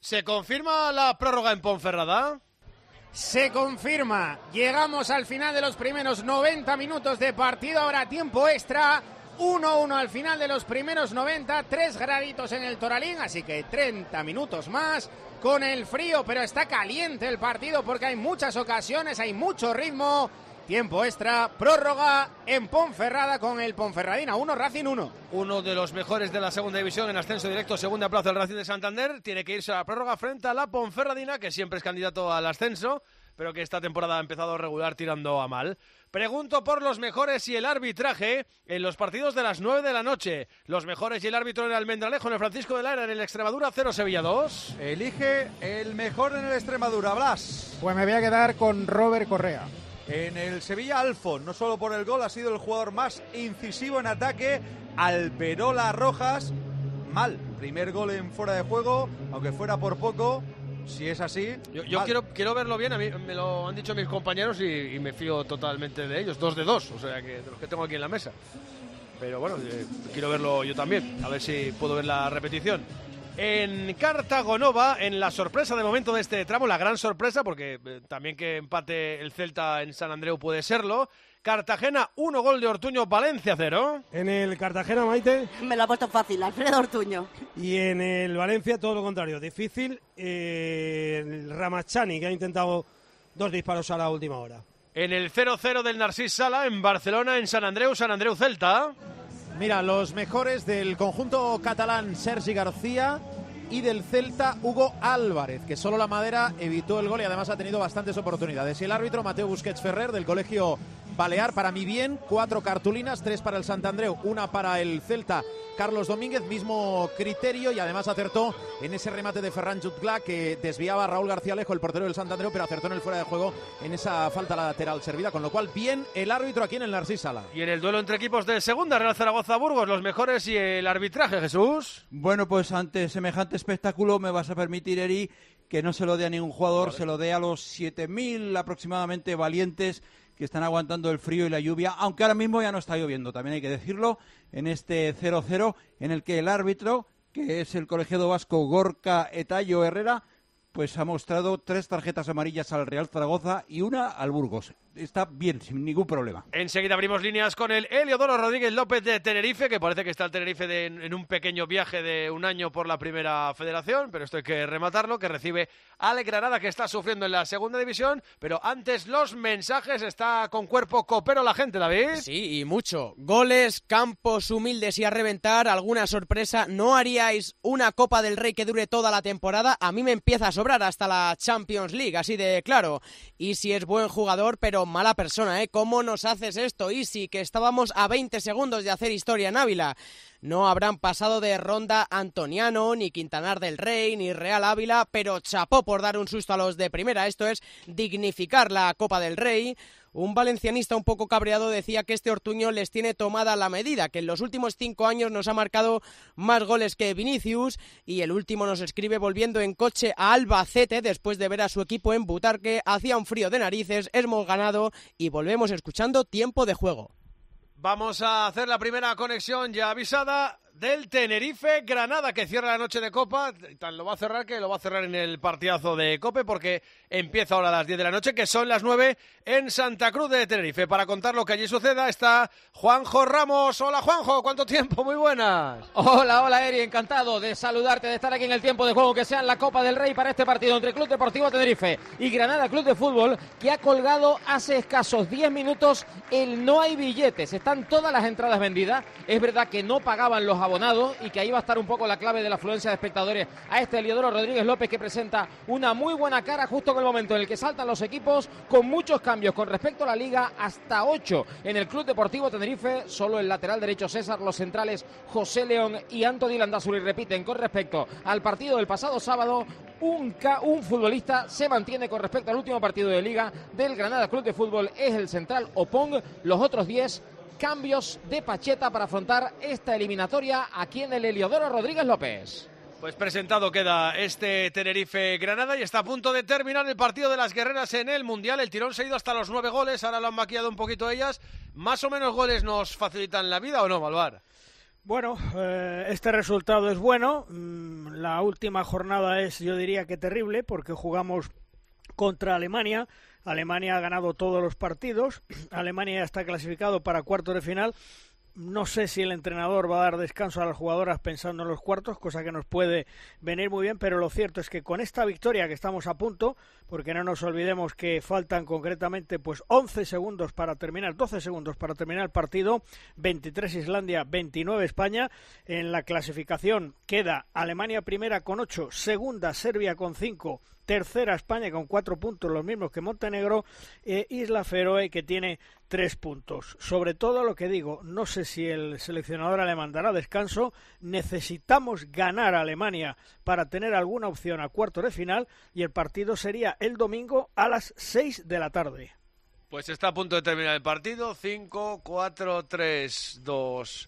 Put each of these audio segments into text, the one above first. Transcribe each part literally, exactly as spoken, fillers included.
¿Se confirma la prórroga en Ponferrada? Se confirma. Llegamos al final de los primeros noventa minutos de partido. Ahora tiempo extra. uno uno al final de los primeros noventa. Tres graditos en el Toralín. Así que treinta minutos más. Con el frío, pero está caliente el partido porque hay muchas ocasiones, hay mucho ritmo. Tiempo extra, prórroga en Ponferrada con el Ponferradina uno, Racing uno. Uno de los mejores de la segunda división en ascenso directo, segunda plaza del Racing de Santander. Tiene que irse a la prórroga frente a la Ponferradina, que siempre es candidato al ascenso, pero que esta temporada ha empezado regular tirando a mal. Pregunto por los mejores y el arbitraje en los partidos de las nueve de la noche. Los mejores y el árbitro en el Almendralejo, en el Francisco de Lara, en el Extremadura cero, Sevilla dos. Elige el mejor en el Extremadura, Blas. Pues me voy a quedar con Robert Correa. En el Sevilla, Alfon, no solo por el gol, ha sido el jugador más incisivo en ataque. Alberola Rojas, mal. Primer gol en fuera de juego, aunque fuera por poco. Si es así... Yo, yo quiero, quiero verlo bien, a mí me lo han dicho mis compañeros y, y me fío totalmente de ellos. Dos de dos, o sea, que de los que tengo aquí en la mesa. Pero bueno, eh, quiero verlo yo también, a ver si puedo ver la repetición. En Cartagonova, en la sorpresa de momento de este tramo, la gran sorpresa, porque eh, también que empate el Celta en San Andreu puede serlo. Cartagena uno, gol de Ortuño, Valencia cero. En el Cartagena, Maite. Me lo ha puesto fácil, Alfredo Ortuño. Y en el Valencia todo lo contrario, difícil. Eh, el Ramachani, que ha intentado dos disparos a la última hora. En el cero cero del Narcís Sala, en Barcelona, en San Andreu, San Andreu Celta. Mira, los mejores del conjunto catalán, Sergi García, y del Celta, Hugo Álvarez, que solo la Madera evitó el gol y además ha tenido bastantes oportunidades. Y el árbitro, Mateo Busquets Ferrer, del Colegio Balear, para mí bien, cuatro cartulinas, tres para el Sant Andreu, una para el Celta, Carlos Domínguez, mismo criterio, y además acertó en ese remate de Ferran Jutgla que desviaba a Raúl García Alejo, el portero del Sant Andreu, pero acertó en el fuera de juego en esa falta lateral servida, con lo cual bien el árbitro aquí en el Narcís Sala. Y en el duelo entre equipos de segunda, Real Zaragoza-Burgos, los mejores y el arbitraje, Jesús. Bueno, pues ante semejante espectáculo me vas a permitir, Eri, que no se lo dé a ningún jugador, vale. Se lo dé a los siete mil aproximadamente valientes que están aguantando el frío y la lluvia, aunque ahora mismo ya no está lloviendo, también hay que decirlo, en este cero cero, en el que el árbitro, que es el colegiado vasco Gorka Etayo Herrera, pues ha mostrado tres tarjetas amarillas al Real Zaragoza y una al Burgos. Está bien, sin ningún problema. Enseguida abrimos líneas con el Heliodoro Rodríguez López de Tenerife, que parece que está el Tenerife de, en un pequeño viaje de un año por la primera federación, pero esto hay que rematarlo, que recibe al Granada, que está sufriendo en la segunda división. Pero antes los mensajes, está con cuerpo copero la gente, David. Sí, y mucho. Goles, campos humildes y a reventar, alguna sorpresa. ¿No haríais una Copa del Rey que dure toda la temporada? A mí me empieza a sobrar hasta la Champions League, así de claro. Y si es buen jugador, pero mala persona, ¿eh? ¿Cómo nos haces esto, Isi? Que estábamos a veinte segundos de hacer historia en Ávila. No habrán pasado de Ronda Antoniano, ni Quintanar del Rey, ni Real Ávila, pero chapó por dar un susto a los de primera. Esto es dignificar la Copa del Rey. Un valencianista un poco cabreado decía que este Ortuño les tiene tomada la medida, que en los últimos cinco años nos ha marcado más goles que Vinicius, y el último nos escribe volviendo en coche a Albacete después de ver a su equipo en Butarque, hacía un frío de narices, hemos ganado y volvemos escuchando Tiempo de Juego. Vamos a hacer la primera conexión ya avisada del Tenerife Granada, que cierra la noche de Copa. Tan lo va a cerrar que lo va a cerrar en el partidazo de Cope, porque empieza ahora a las diez de la noche, que son las nueve en Santa Cruz de Tenerife. Para contar lo que allí suceda está Juanjo Ramos. Hola, Juanjo, ¿cuánto tiempo? Muy buenas. Hola, hola, Eri, encantado de saludarte, de estar aquí en el Tiempo de Juego, que sea en la Copa del Rey para este partido entre Club Deportivo Tenerife y Granada Club de Fútbol, que ha colgado hace escasos diez minutos el no hay billetes. Están todas las entradas vendidas. Es verdad que no pagaban los abonados y que ahí va a estar un poco la clave de la afluencia de espectadores a este Heliodoro Rodríguez López, que presenta una muy buena cara justo en el momento en el que saltan los equipos, con muchos cambios con respecto a la Liga, hasta ocho en el Club Deportivo Tenerife. Solo el lateral derecho César, los centrales José León y Antoni Landázuri repiten con respecto al partido del pasado sábado. Un, K, un futbolista se mantiene con respecto al último partido de Liga del Granada Club de Fútbol, es el central Opong. Los otros diez cambios de Pacheta para afrontar esta eliminatoria aquí en el Heliodoro Rodríguez López. Pues presentado queda este Tenerife-Granada y está a punto de terminar el partido de las guerreras en el Mundial. El tirón se ha ido hasta los nueve goles, ahora lo han maquillado un poquito ellas. ¿Más o menos goles nos facilitan la vida o no, Malvar? Bueno, eh, este resultado es bueno. Mm, la última jornada es, yo diría que terrible, porque jugamos contra Alemania. Alemania ha ganado todos los partidos. Alemania ya está clasificado para cuartos de final. No sé si el entrenador va a dar descanso a las jugadoras pensando en los cuartos, cosa que nos puede venir muy bien, pero lo cierto es que con esta victoria que estamos a punto, porque no nos olvidemos que faltan concretamente pues once segundos para terminar, doce segundos para terminar el partido, veintitrés Islandia, veintinueve España, en la clasificación queda Alemania primera con ocho, segunda Serbia con cinco, tercera España con cuatro puntos, los mismos que Montenegro, e Isla Feroe que tiene tres puntos. Sobre todo lo que digo, no sé si el seleccionador alemán dará descanso, necesitamos ganar a Alemania para tener alguna opción a cuartos de final y el partido sería el domingo a las seis de la tarde. Pues está a punto de terminar el partido, cinco, cuatro, tres, dos...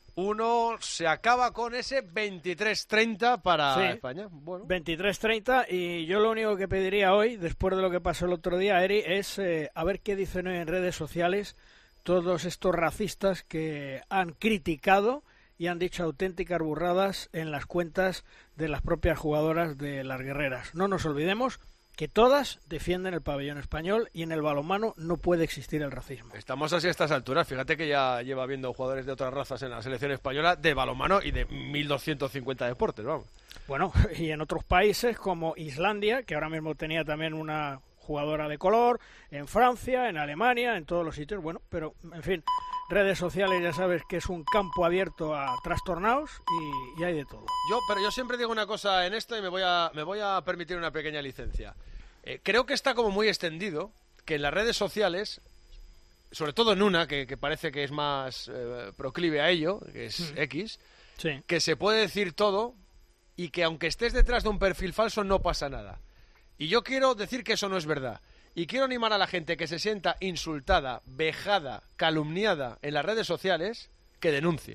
uno, se acaba con ese veintitrés treinta para sí, España. Bueno. veintitrés treinta y yo lo único que pediría hoy, después de lo que pasó el otro día, Eri, es eh, a ver qué dicen hoy en redes sociales todos estos racistas que han criticado y han dicho auténticas burradas en las cuentas de las propias jugadoras de las guerreras. No nos olvidemos que todas defienden el pabellón español y en el balonmano no puede existir el racismo. Estamos así a estas alturas. Fíjate que ya lleva viendo jugadores de otras razas en la selección española de balonmano y de mil doscientos cincuenta deportes, vamos. Bueno, y en otros países como Islandia, que ahora mismo tenía también una jugadora de color, en Francia, en Alemania, en todos los sitios, bueno, pero en fin, redes sociales ya sabes que es un campo abierto a trastornados y, y hay de todo. Yo, pero yo siempre digo una cosa en esto y me voy a, me voy a permitir una pequeña licencia. Eh, creo que está como muy extendido que en las redes sociales, sobre todo en una que, que parece que es más eh, proclive a ello, que es mm. X, sí. que se puede decir todo y que aunque estés detrás de un perfil falso no pasa nada. Y yo quiero decir que eso no es verdad. Y quiero animar a la gente que se sienta insultada, vejada, calumniada en las redes sociales, que denuncie.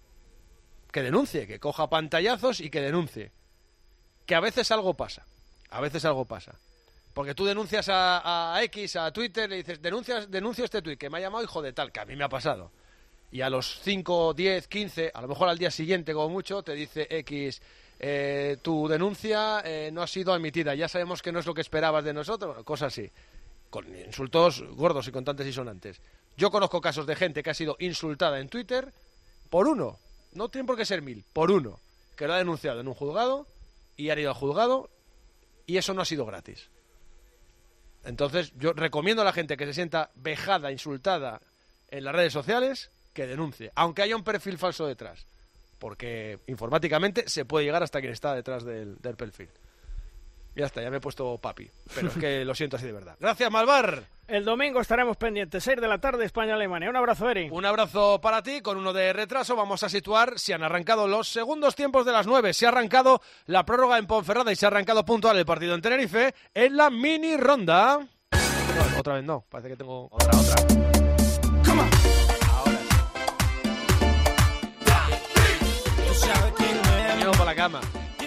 Que denuncie, que coja pantallazos y que denuncie. Que a veces algo pasa. A veces algo pasa. Porque tú denuncias a, a X, a Twitter, le dices, denuncias, denuncio este tuit que me ha llamado hijo de tal, que a mí me ha pasado. Y a los cinco, diez, quince, a lo mejor al día siguiente como mucho, te dice X... Eh, tu denuncia eh, no ha sido admitida, ya sabemos que no es lo que esperabas de nosotros, bueno, cosas así, con insultos gordos y contantes y sonantes. Yo conozco casos de gente que ha sido insultada en Twitter por uno, no tienen por qué ser mil, por uno, que lo ha denunciado en un juzgado y ha ido al juzgado y eso no ha sido gratis. Entonces yo recomiendo a la gente que se sienta vejada, insultada en las redes sociales, que denuncie, aunque haya un perfil falso detrás. Porque informáticamente se puede llegar hasta quien está detrás del, del perfil. Ya está, ya me he puesto papi. Pero es que lo siento así de verdad. Gracias, Malvar. El domingo estaremos pendientes, seis de la tarde, España-Alemania. Un abrazo, Eri. Un abrazo para ti. Con uno de retraso vamos a situar si han arrancado los segundos tiempos de las nueve. Si ha arrancado la prórroga en Ponferrada y se ha arrancado puntual el partido en Tenerife en la mini ronda. No, otra vez no. Parece que tengo otra, otra. Come on. Por la cama.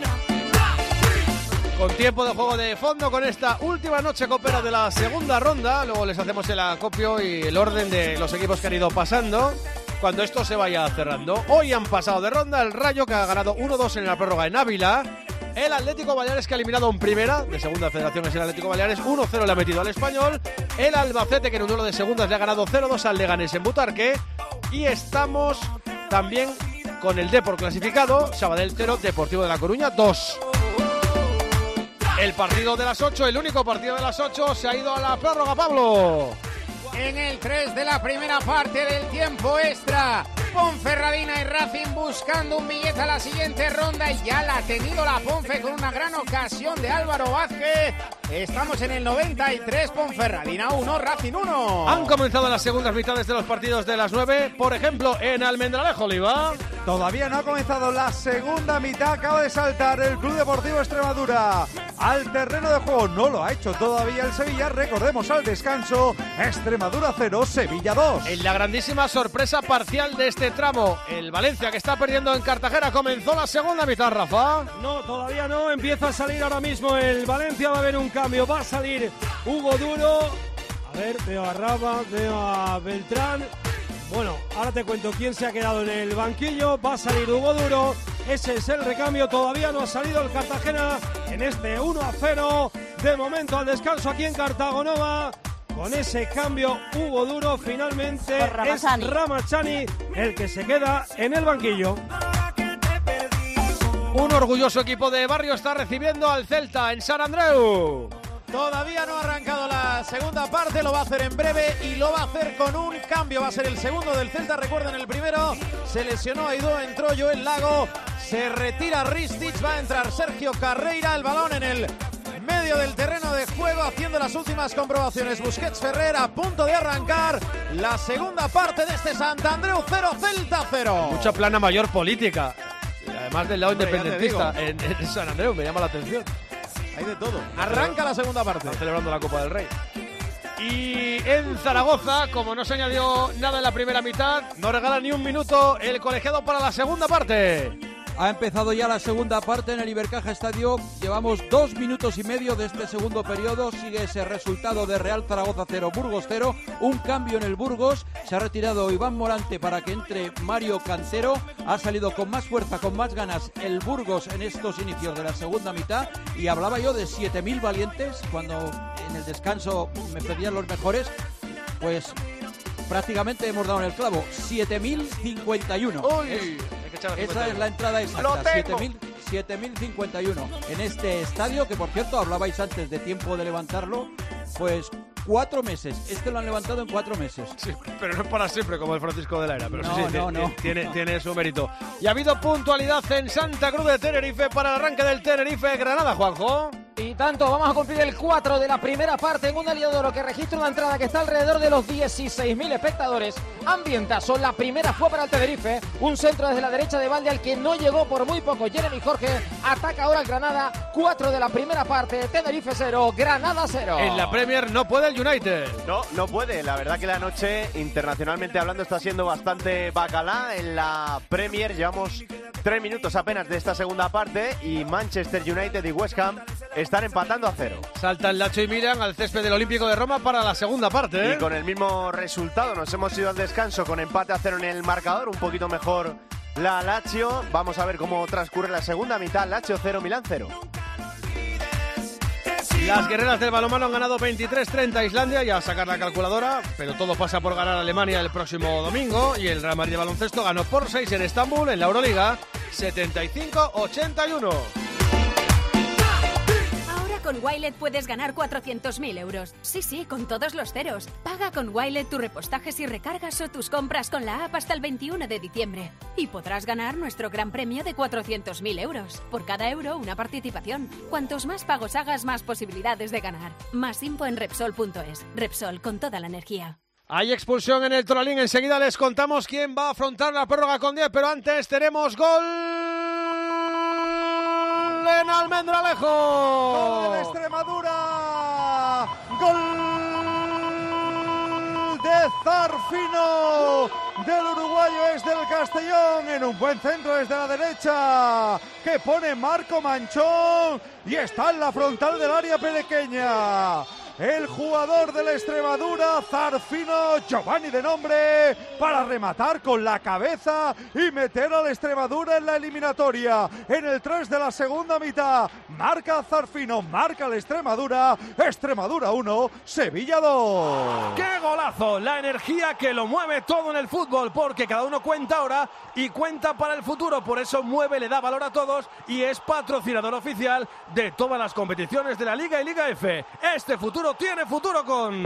Con tiempo de juego de fondo, con esta última noche copera de la segunda ronda. Luego les hacemos el acopio y el orden de los equipos que han ido pasando cuando esto se vaya cerrando. Hoy han pasado de ronda el Rayo, que ha ganado uno dos en la prórroga en Ávila. El Atlético Baleares, que ha eliminado en primera, de segunda federación es el Atlético Baleares, uno cero le ha metido al Español. El Albacete, que en un duelo de segundas le ha ganado cero dos al Leganés en Butarque. Y estamos también con el Depor clasificado, Sabadell cero, Deportivo de La Coruña dos. El partido de las ocho, el único partido de las ocho, se ha ido a la prórroga, Pablo. En el tres de la primera parte del tiempo extra, Ponferradina y Racing buscando un billete a la siguiente ronda y ya la ha tenido la Ponfe con una gran ocasión de Álvaro Vázquez. Estamos en el noventa y tres, Ponferradina uno, Racing uno. Han comenzado las segundas mitades de los partidos de las nueve, por ejemplo, en Almendralejo, Oliva. Todavía no ha comenzado la segunda mitad, acaba de saltar el Club Deportivo Extremadura al terreno de juego, no lo ha hecho todavía el Sevilla, recordemos al descanso, Extremadura cero, Sevilla dos. En la grandísima sorpresa parcial de este tramo, el Valencia, que está perdiendo en Cartagena, comenzó la segunda mitad, Rafa. No, todavía no, empieza a salir ahora mismo el Valencia, va a haber un cambio, va a salir Hugo Duro, a ver, veo a Raba, veo a Beltrán, Bueno, ahora te cuento quién se ha quedado en el banquillo. Va a salir Hugo Duro. Ese es el recambio. Todavía no ha salido el Cartagena en este uno a cero. De momento al descanso aquí en Cartagonova. Con ese cambio, Hugo Duro finalmente es Ramachani el que se queda en el banquillo. Un orgulloso equipo de Barrio está recibiendo al Celta en Sant Andreu. Todavía no ha arrancado la segunda parte, lo va a hacer en breve y lo va a hacer con un cambio. Va a ser el segundo del Celta, recuerden el primero. Se lesionó Aidó, entró Joel Lago, se retira Ristic, va a entrar Sergio Carreira, el balón en el medio del terreno de juego, haciendo las últimas comprobaciones. Busquets Ferrer a punto de arrancar la segunda parte de este Sant Andreu cero, Celta cero. Mucha plana mayor política, además del lado Hombre, independentista en, en Sant Andreu, me llama la atención. Hay de todo. Arranca la segunda parte. Están celebrando la Copa del Rey. Y en Zaragoza, como no se añadió nada en la primera mitad, no regala ni un minuto el colegiado para la segunda parte. Ha empezado ya la segunda parte en el Ibercaja Estadio. Llevamos dos minutos y medio de este segundo periodo. Sigue ese resultado de Real Zaragoza cero, Burgos cero. Un cambio en el Burgos. Se ha retirado Iván Morante para que entre Mario Cantero. Ha salido con más fuerza, con más ganas el Burgos en estos inicios de la segunda mitad. Y hablaba yo de siete mil valientes cuando en el descanso me pedían los mejores. Pues prácticamente hemos dado en el clavo. siete mil cincuenta y uno. Uy. Esa es la entrada exacta, siete mil cincuenta y uno en este estadio, que por cierto hablabais antes de tiempo de levantarlo, pues cuatro meses, este lo han levantado en cuatro meses. Sí, pero no es para siempre como el Francisco de la Era, pero no, sí, sí, no, no. Tiene, tiene su mérito. Y ha habido puntualidad en Santa Cruz de Tenerife para el arranque del Tenerife Granada, Juanjo. Y tanto, vamos a cumplir el cuatro de la primera parte en un Heliodoro que registra una entrada que está alrededor de los dieciséis mil espectadores. Ambientazo, la primera fue para el Tenerife, un centro desde la derecha de Valde al que no llegó por muy poco Jeremy Jorge, ataca ahora el Granada, cuatro de la primera parte, Tenerife cero, Granada cero. En la Premier no puede el United. No, no puede, la verdad que la noche internacionalmente hablando está siendo bastante bacalá. En la Premier llevamos tres minutos apenas de esta segunda parte y Manchester United y West Ham están empatando a cero. Saltan Lacho y Miran al césped del Olímpico de Roma para la segunda parte, ¿eh? Y con el mismo resultado nos hemos ido al descanso con empate a cero en el marcador, un poquito mejor la Lazio. Vamos a ver cómo transcurre la segunda mitad. Lazio cero, Milán cero. Las guerreras del balonmano han ganado veintitrés treinta a Islandia, ya a sacar la calculadora, pero todo pasa por ganar a Alemania el próximo domingo. Y el Real Madrid de baloncesto ganó por seis en Estambul, en la Euroliga, setenta y cinco ochenta y uno. Con Wilet puedes ganar cuatrocientos mil euros. Sí, sí, con todos los ceros. Paga con Wilet tus repostajes y recargas o tus compras con la app hasta el veintiuno de diciembre. Y podrás ganar nuestro gran premio de cuatrocientos mil euros. Por cada euro, una participación. Cuantos más pagos hagas, más posibilidades de ganar. Más info en Repsol punto es. Repsol, con toda la energía. Hay expulsión en el Toralín. Enseguida les contamos quién va a afrontar la prórroga con diez, pero antes tenemos gol en Almendralejo. Gol de Extremadura. Gol de Zarfino. Del uruguayo es del Castellón. En un buen centro desde la derecha. Que pone Marco Manchón. Y está en la frontal del área pequeña. El jugador de la Extremadura, Zarfino, Giovanni de nombre, para rematar con la cabeza y meter a la Extremadura en la eliminatoria. En el tres de la segunda mitad, marca Zarfino, marca la Extremadura, Extremadura uno, Sevilla dos. ¡Qué golazo! La energía que lo mueve todo en el fútbol, porque cada uno cuenta ahora y cuenta para el futuro. Por eso mueve, le da valor a todos y es patrocinador oficial de todas las competiciones de la Liga y Liga F. Este futuro tiene futuro con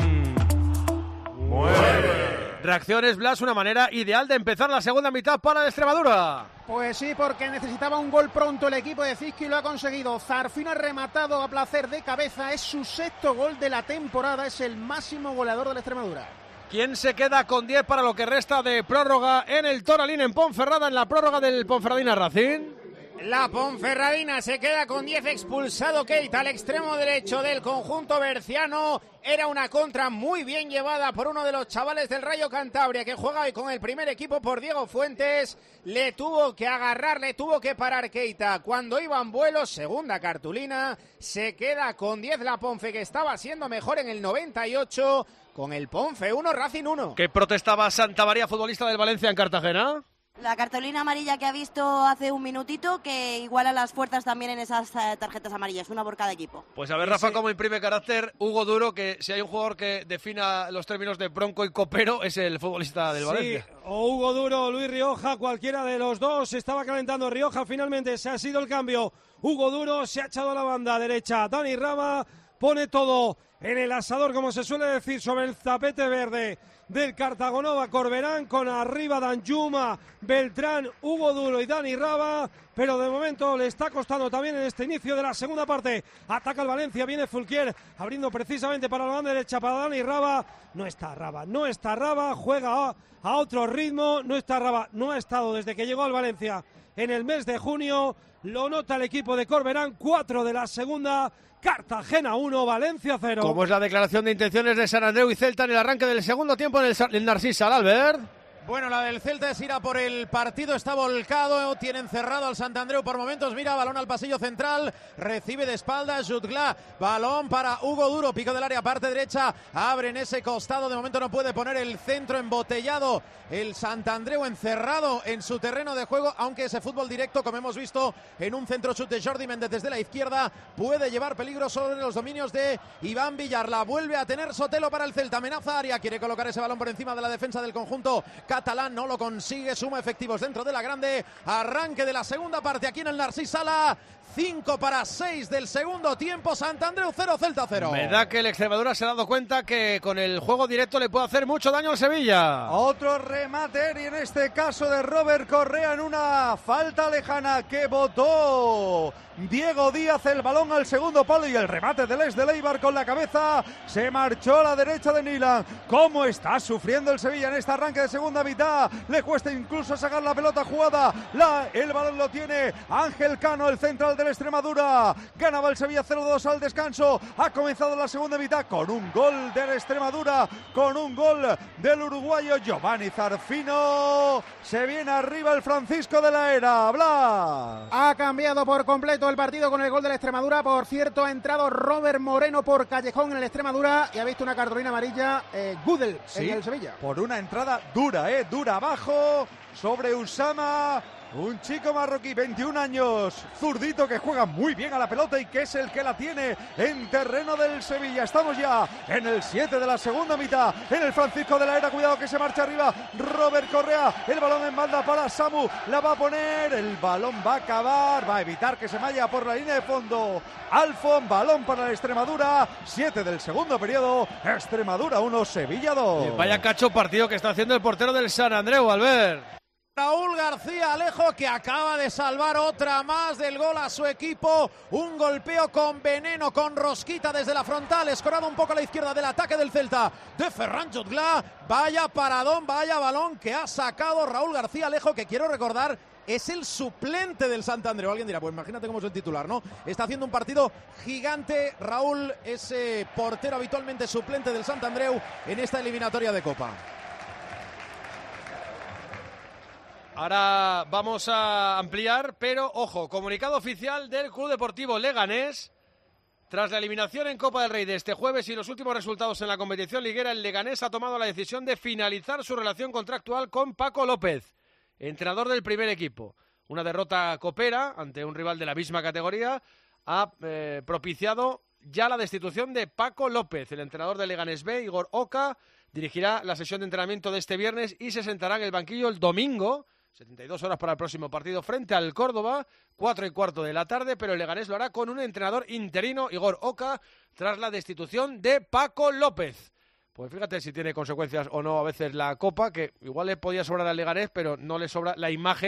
Mueve. Reacciones, Blas, una manera ideal de empezar la segunda mitad para la Extremadura. Pues sí, porque necesitaba un gol pronto el equipo de Cizqui y lo ha conseguido. Zarfino ha rematado a placer de cabeza, es su sexto gol de la temporada, es el máximo goleador de la Extremadura. ¿Quién se queda con diez para lo que resta de prórroga en el Toralín en Ponferrada, en la prórroga del Ponferradina Racing? La Ponferradina se queda con diez, expulsado Keita al extremo derecho del conjunto berciano. Era una contra muy bien llevada por uno de los chavales del Rayo Cantabria que juega hoy con el primer equipo, por Diego Fuentes. Le tuvo que agarrar, le tuvo que parar Keita cuando iba en vuelo. Segunda cartulina, se queda con diez la Ponfe, que estaba siendo mejor en el noventa y ocho. Con el Ponfe uno, Racing uno. ¿Qué protestaba Santa María, futbolista del Valencia en Cartagena? La cartulina amarilla que ha visto hace un minutito, que iguala las fuerzas también en esas tarjetas amarillas, una por cada equipo. Pues a ver, Rafa, cómo imprime carácter Hugo Duro, que si hay un jugador que defina los términos de bronco y copero, es el futbolista del Valencia. Sí, o Hugo Duro o Luis Rioja, cualquiera de los dos. Estaba calentando Rioja, finalmente se ha sido el cambio. Hugo Duro se ha echado a la banda derecha. Dani Rama pone todo en el asador, como se suele decir, sobre el tapete verde del Cartagonova. Corberán con arriba Danjuma, Beltrán, Hugo Duro y Dani Raba, pero de momento le está costando también en este inicio de la segunda parte. Ataca el Valencia, viene Fulquier abriendo precisamente para la banda derecha para Dani Raba. No está Raba, no está Raba, juega a, a otro ritmo, no está Raba, no ha estado desde que llegó al Valencia en el mes de junio. Lo nota el equipo de Corberán, cuatro de la segunda. Cartagena uno, Valencia cero. ¿Cómo es la declaración de intenciones de Sant Andreu y Celta en el arranque del segundo tiempo en el, el Narcís, Albert? Bueno, la del Celta es ir a por el partido, está volcado, tienen cerrado al Sant Andreu por momentos, mira, balón al pasillo central, recibe de espaldas Jutgla, balón para Hugo Duro, pico del área, parte derecha, abre en ese costado, de momento no puede poner el centro embotellado, el Sant Andreu encerrado en su terreno de juego, aunque ese fútbol directo, como hemos visto en un centro chute de Jordi Méndez desde la izquierda, puede llevar peligro sobre los dominios de Iván Villar. La vuelve a tener Sotelo para el Celta, amenaza área, quiere colocar ese balón por encima de la defensa del conjunto catalán, no lo consigue, suma efectivos dentro de la grande. Arranque de la segunda parte aquí en el Narcís Sala, cinco para seis del segundo tiempo, Sant Andreu cero, Celta cero. Me da que el Extremadura se ha dado cuenta que con el juego directo le puede hacer mucho daño al Sevilla. Otro remate, y en este caso de Robert Correa en una falta lejana que botó Diego Díaz, el balón al segundo palo y el remate del ex de Leibar con la cabeza, se marchó a la derecha de Nilan. ¿Cómo está sufriendo el Sevilla en este arranque de segunda mitad? Le cuesta incluso sacar la pelota jugada, la, el balón lo tiene Ángel Cano, el central del Extremadura. Ganaba el Sevilla cero dos al descanso, ha comenzado la segunda mitad con un gol del Extremadura, con un gol del uruguayo Giovanni Zarfino. Se viene arriba el Francisco de la Era, Blas. Ha cambiado por completo el partido con el gol de la Extremadura. Por cierto, ha entrado Robert Moreno por Callejón en el Extremadura y ha visto una cartulina amarilla eh, Gudel sí, en el Sevilla. Por una entrada dura, eh, dura abajo sobre Usama. Un chico marroquí, veintiún años, zurdito, que juega muy bien a la pelota y que es el que la tiene en terreno del Sevilla. Estamos ya en el siete de la segunda mitad, en el Francisco de la Era, cuidado que se marcha arriba Robert Correa, el balón en banda para Samu, la va a poner, el balón va a acabar, va a evitar que se vaya por la línea de fondo Alfon, balón para la Extremadura, siete del segundo periodo, Extremadura uno, Sevilla dos. Eh, vaya cacho partido que está haciendo el portero del Sant Andreu, Albert. Raúl García Alejo, que acaba de salvar otra más del gol a su equipo, un golpeo con veneno, con rosquita desde la frontal, escorado un poco a la izquierda del ataque del Celta de Ferran Jutgla. Vaya paradón, vaya balón que ha sacado Raúl García Alejo, que quiero recordar es el suplente del Sant Andreu. Alguien dirá, pues imagínate cómo es el titular, ¿no? Está haciendo un partido gigante Raúl, ese portero habitualmente suplente del Sant Andreu en esta eliminatoria de Copa. Ahora vamos a ampliar, pero ojo, comunicado oficial del Club Deportivo Leganés. Tras la eliminación en Copa del Rey de este jueves y los últimos resultados en la competición liguera, el Leganés ha tomado la decisión de finalizar su relación contractual con Paco López, entrenador del primer equipo. Una derrota copera ante un rival de la misma categoría ha eh, propiciado ya la destitución de Paco López. El entrenador del Leganés B, Igor Oca, dirigirá la sesión de entrenamiento de este viernes y se sentará en el banquillo el domingo, setenta y dos horas para el próximo partido frente al Córdoba, cuatro y cuarto de la tarde, pero el Leganés lo hará con un entrenador interino, Igor Oca, tras la destitución de Paco López. Pues fíjate si tiene consecuencias o no a veces la Copa, que igual le podía sobrar al Leganés, pero no le sobra la imagen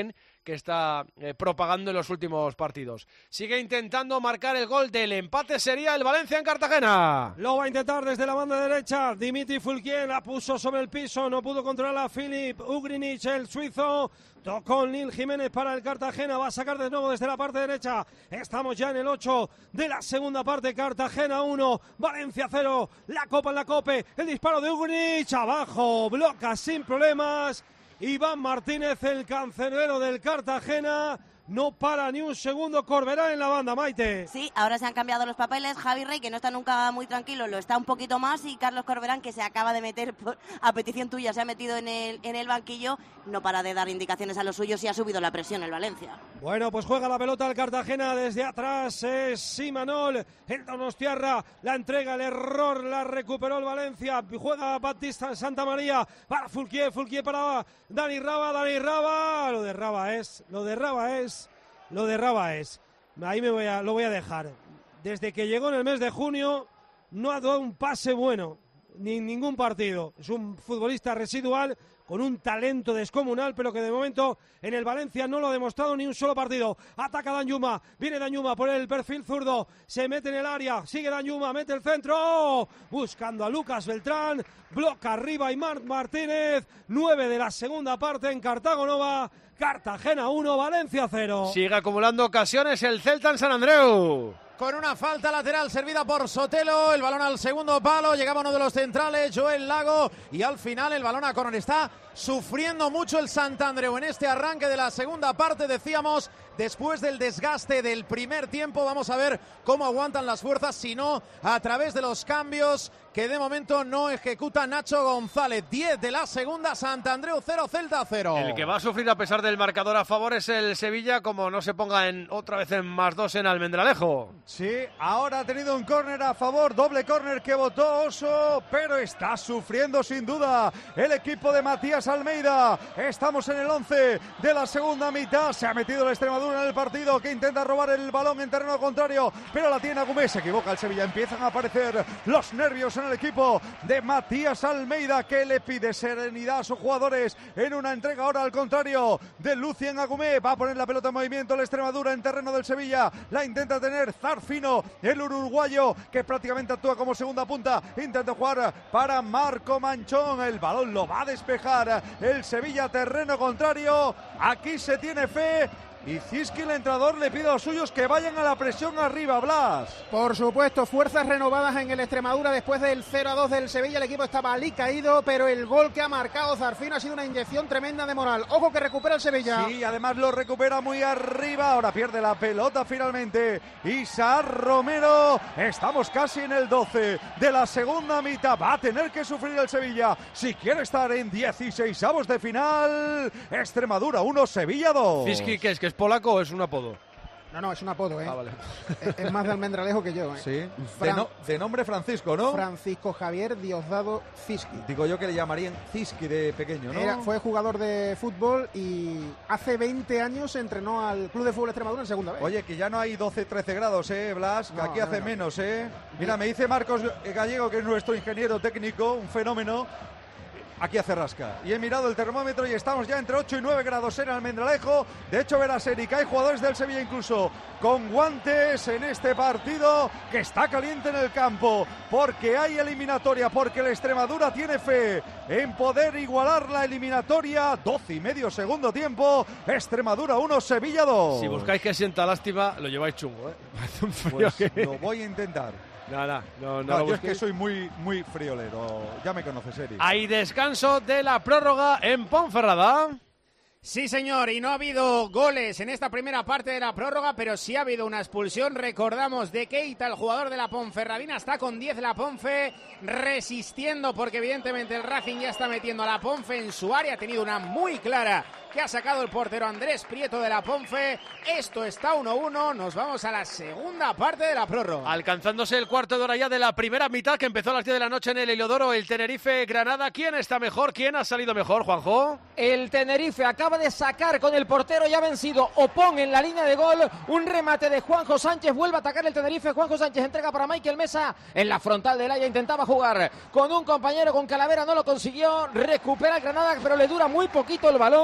que está eh, propagando en los últimos partidos. Sigue intentando marcar el gol del empate, sería el Valencia en Cartagena. Lo va a intentar desde la banda derecha. Dimitri Fulquier la puso sobre el piso, no pudo controlar a Filip Ugrinic, el suizo. Tocó Nil Jiménez para el Cartagena, va a sacar de nuevo desde la parte derecha. Estamos ya en el ocho de la segunda parte. Cartagena uno, Valencia cero. La copa en la cope, el disparo de Ugrinic, abajo, bloca sin problemas. Iván Martínez, el cancerbero del Cartagena. No para ni un segundo Corberán en la banda, Maite. Sí, ahora se han cambiado los papeles. Javi Rey, que no está nunca muy tranquilo, lo está un poquito más. Y Carlos Corberán, que se acaba de meter, por, a petición tuya, se ha metido en el, en el banquillo. No para de dar indicaciones a los suyos y ha subido la presión el Valencia. Bueno, pues juega la pelota el Cartagena desde atrás. Es Simanol, el Donostiarra. La entrega, el error, la recuperó el Valencia. Juega Batista Santa María para Fulquier. Fulquier para Dani Raba. Dani Raba. Lo de Raba es. Lo de Raba es. Lo de Raba es, ahí me voy a, lo voy a dejar. Desde que llegó en el mes de junio no ha dado un pase bueno, ni en ningún partido. Es un futbolista residual con un talento descomunal, pero que de momento en el Valencia no lo ha demostrado ni un solo partido. Ataca Danjuma, viene Danjuma por el perfil zurdo, se mete en el área, sigue Danjuma, mete el centro, buscando a Lucas Beltrán, bloca arriba y Marc Martínez. Nueve de la segunda parte en Cartago Nova. Cartagena uno, Valencia cero. Sigue acumulando ocasiones el Celta en San Andreu. Con una falta lateral servida por Sotelo, el balón al segundo palo, llegaba uno de los centrales, Joel Lago, y al final el balón a córner. Está sufriendo mucho el Sant Andreu en este arranque de la segunda parte, decíamos, después del desgaste del primer tiempo. Vamos a ver cómo aguantan las fuerzas, si no, a través de los cambios que de momento no ejecuta Nacho González. diez de la segunda, Sant Andreu cero, Celta cero. El que va a sufrir a pesar del marcador a favor es el Sevilla, como no se ponga en otra vez en más dos en Almendralejo. Sí, ahora ha tenido un córner a favor, doble córner que votó Oso, pero está sufriendo sin duda el equipo de Matías Almeida. Estamos en el once de la segunda mitad, se ha metido la Extremadura en el partido, que intenta robar el balón en terreno contrario, pero la tiene Agumé, se equivoca el Sevilla, empiezan a aparecer los nervios en el equipo de Matías Almeida, que le pide serenidad a sus jugadores en una entrega ahora al contrario de Lucien Agumé. Va a poner la pelota en movimiento la Extremadura en terreno del Sevilla, la intenta tener Zarfino, el uruguayo, que prácticamente actúa como segunda punta, intenta jugar para Marco Manchón, el balón lo va a despejar el Sevilla, terreno contrario. Aquí se tiene fe y Ziski, el entrenador, le pide a los suyos que vayan a la presión arriba, Blas. Por supuesto, fuerzas renovadas en el Extremadura después del cero a dos del Sevilla. El equipo estaba alicaído, pero el gol que ha marcado Zarfino ha sido una inyección tremenda de moral. Ojo que recupera el Sevilla. Sí, además lo recupera muy arriba. Ahora pierde la pelota finalmente Isaac Romero. Estamos casi en el doce de la segunda mitad. Va a tener que sufrir el Sevilla si quiere estar en dieciseisavos de final. Extremadura uno, Sevilla dos. Ziski, ¿qué es? ¿Que es polaco o es un apodo? No, no, es un apodo, ¿eh? Ah, vale. Es, es más de Almendralejo que yo, ¿eh? Sí, Fran... de, no, de nombre Francisco, ¿no? Francisco Javier Diosdado Ziski. Digo yo que le llamarían Ziski de pequeño, ¿no? Era, fue jugador de fútbol y hace veinte años entrenó al Club de Fútbol Extremadura en segunda vez. Oye, que ya no hay doce, trece grados, ¿eh, Blas? Que no, aquí no, hace no. menos, ¿eh? Mira, me dice Marcos Gallego, que es nuestro ingeniero técnico, un fenómeno. Aquí hace rasca. Y he mirado el termómetro y estamos ya entre ocho y nueve grados en Almendralejo. De hecho, verás, Erika, hay jugadores del Sevilla incluso con guantes en este partido que está caliente en el campo, porque hay eliminatoria, porque la Extremadura tiene fe en poder igualar la eliminatoria. doce y medio segundo tiempo, Extremadura uno, Sevilla dos. Si buscáis que sienta lástima, lo lleváis chungo, ¿eh? Parece un frío pues que... lo voy a intentar. No, no, no, no, no no yo es que soy muy, muy friolero. Ya me conoces, Eric. Hay descanso de la prórroga en Ponferrada. Sí, señor, y no ha habido goles en esta primera parte de la prórroga, pero sí ha habido una expulsión. Recordamos de Keita, el jugador de la Ponferradina, está con diez la Ponfe, resistiendo porque evidentemente el Racing ya está metiendo a la Ponfe en su área. Ha tenido una muy clara que ha sacado el portero Andrés Prieto de la Ponfe. Esto está uno uno, nos vamos a la segunda parte de la prórroga. Alcanzándose el cuarto de hora ya de la primera mitad, que empezó a las diez de la noche en el Heliodoro, el Tenerife-Granada. ¿Quién está mejor? ¿Quién ha salido mejor, Juanjo? El Tenerife acaba de sacar con el portero ya vencido Opón en la línea de gol. Un remate de Juanjo Sánchez, vuelve a atacar el Tenerife. Juanjo Sánchez entrega para Michael Mesa en la frontal del área, intentaba jugar con un compañero, con Calavera, no lo consiguió. Recupera el Granada, pero le dura muy poquito el balón.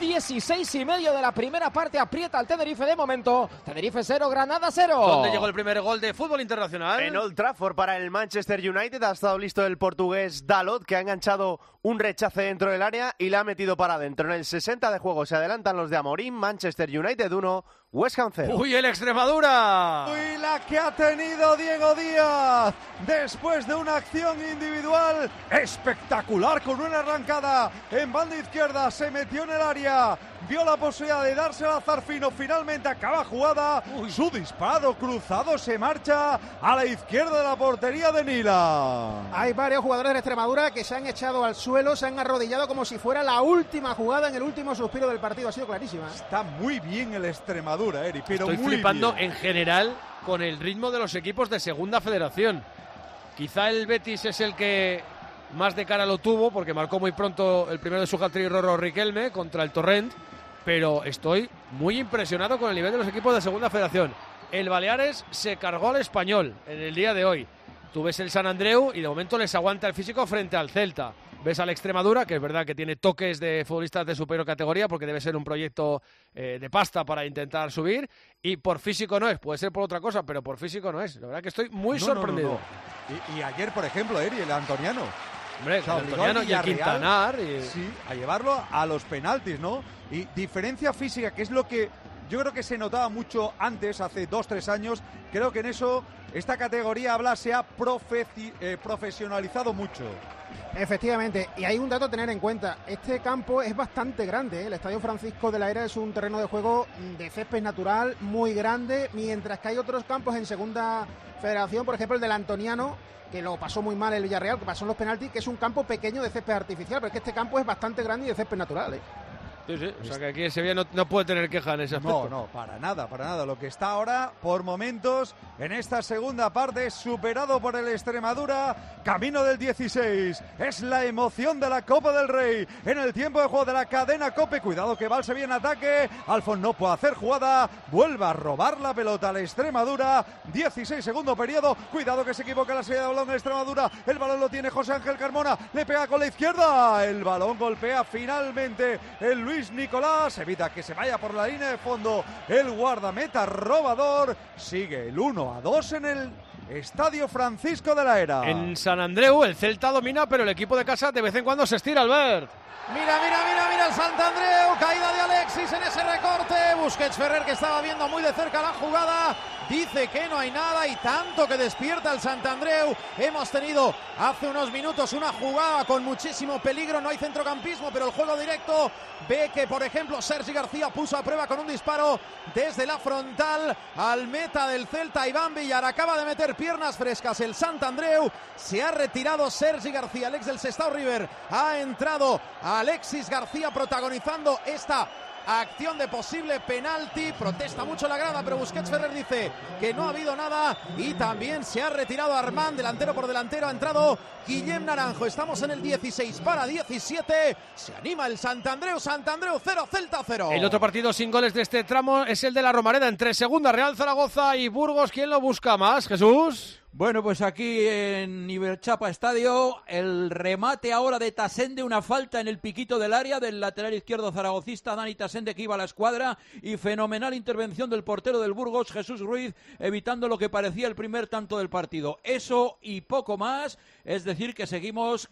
dieciséis y medio de la primera parte. Aprieta al Tenerife de momento. Tenerife cero, Granada cero. ¿Dónde llegó el primer gol de fútbol internacional? En Old Trafford para el Manchester United. Ha estado listo el portugués Dalot, que ha enganchado un rechace dentro del área y la ha metido para adentro. En el sesenta de juego se adelantan los de Amorim. Manchester United uno, West Ham cero. ¡Uy, el Extremadura! ¡Uy, la que ha tenido Diego Díaz! Después de una acción individual espectacular con una arrancada en banda izquierda, se metió en el área, vio la posibilidad de dársela a Zarfino, finalmente acaba jugada. Uy. Su disparo cruzado se marcha a la izquierda de la portería de Nila. Hay varios jugadores de Extremadura que se han echado al suelo, se han arrodillado como si fuera la última jugada en el último suspiro del partido. Ha sido clarísima. Está muy bien el Extremadura, Eri, pero Estoy muy flipando bien. en general con el ritmo de los equipos de Segunda Federación. Quizá el Betis es el que más de cara lo tuvo, porque marcó muy pronto el primero de su hat-trick Rorro Riquelme contra el Torrent, pero estoy muy impresionado con el nivel de los equipos de Segunda Federación. El Baleares se cargó al Español en el día de hoy. Tú ves el San Andreu y de momento les aguanta el físico frente al Celta. Ves al Extremadura, que es verdad que tiene toques de futbolistas de superior categoría, porque debe ser un proyecto eh, de pasta para intentar subir, y por físico no es, puede ser por otra cosa, pero por físico no es. La verdad que estoy muy no, sorprendido. No, no, no. Y, y ayer, por ejemplo, Eri, el antoniano. Hombre, o sea, el antoniano y el Quintanar. Y... Sí, a llevarlo a los penaltis, ¿no? Y diferencia física, que es lo que yo creo que se notaba mucho antes, hace dos, tres años. Creo que en eso esta categoría habla se ha profeci- eh, profesionalizado mucho. Efectivamente, y hay un dato a tener en cuenta. Este campo es bastante grande, ¿eh? El Estadio Francisco de la Era es un terreno de juego de césped natural muy grande, mientras que hay otros campos en Segunda Federación, por ejemplo el del Antoniano, que lo pasó muy mal el Villarreal, que pasó en los penaltis, que es un campo pequeño de césped artificial, pero es que este campo es bastante grande y de césped natural, ¿eh? Sí, sí, o sea que aquí en Sevilla no, no puede tener queja en ese aspecto. No, no, para nada, para nada. Lo que está ahora, por momentos, en esta segunda parte, superado por el Extremadura, camino del dieciséis. Es la emoción de la Copa del Rey. En el tiempo de juego de la cadena COPE, cuidado que Val se viene en ataque. Alfon no puede hacer jugada, vuelve a robar la pelota al Extremadura. dieciséis, segundo periodo. Cuidado que se equivoca la salida de balón en Extremadura. El balón lo tiene José Ángel Carmona, le pega con la izquierda. El balón golpea finalmente el Luis Luis Nicolás, evita que se vaya por la línea de fondo el guardameta robador. Sigue el uno a dos en el Estadio Francisco de la Era. En San Andreu el Celta domina, pero el equipo de casa de vez en cuando se estira, Albert. Mira, mira, mira, mira el Sant Andreu, caída de Alexis en ese recorte. Busquets Ferrer, que estaba viendo muy de cerca la jugada, dice que no hay nada, y tanto que despierta el Sant Andreu. Hemos tenido hace unos minutos una jugada con muchísimo peligro, no hay centrocampismo, pero el juego directo ve que, por ejemplo, Sergi García puso a prueba con un disparo desde la frontal al meta del Celta, Iván Villar. Acaba de meter piernas frescas el Sant Andreu, se ha retirado Sergi García, el ex del Sestao River. Ha entrado Alexis García protagonizando esta acción de posible penalti. Protesta mucho la grada, pero Busquets Ferrer dice que no ha habido nada, y también se ha retirado Armand, delantero por delantero. Ha entrado Guillem Naranjo. Estamos en el dieciséis para diecisiete. Se anima el Sant Andreu. Sant Andreu cero, Celta cero. El otro partido sin goles de este tramo es el de la Romareda entre Segunda, Real Zaragoza y Burgos. ¿Quién lo busca más, Jesús? Bueno, pues aquí en Iberchapa Estadio, el remate ahora de Tasende, una falta en el piquito del área del lateral izquierdo zaragocista Dani Tasende, que iba a la escuadra, y fenomenal intervención del portero del Burgos, Jesús Ruiz, evitando lo que parecía el primer tanto del partido. Eso y poco más, es decir que seguimos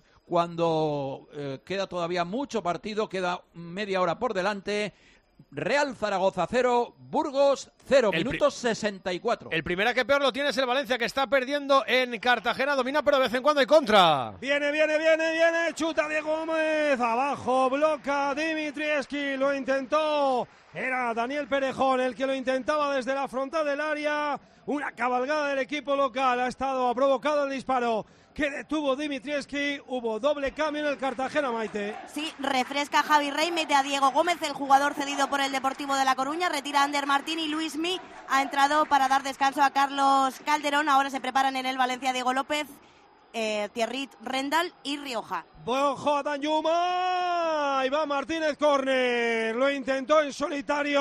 cuando eh, queda todavía mucho partido, queda media hora por delante. Real Zaragoza cero, Burgos cero, minutos sesenta y cuatro. El primera que peor lo tiene es el Valencia, que está perdiendo en Cartagena, domina pero de vez en cuando hay contra. Viene, viene, viene, viene, chuta Diego Gómez, abajo, bloca Dimitrievski, lo intentó, era Daniel Perejón el que lo intentaba desde la frontal del área. Una cabalgada del equipo local ha estado, ha provocado el disparo que detuvo Dimitrievski. Hubo doble cambio en el Cartagena, Maite. Sí, refresca Javi Rey, mete a Diego Gómez, el jugador cedido por el Deportivo de La Coruña, retira a Ander Martín, y Luismi ha entrado para dar descanso a Carlos Calderón. Ahora se preparan en el Valencia Diego López, eh, Thierry Rendal y Rioja. ¡Ojo a Danjuma! Iván Martínez, córner. Lo intentó en solitario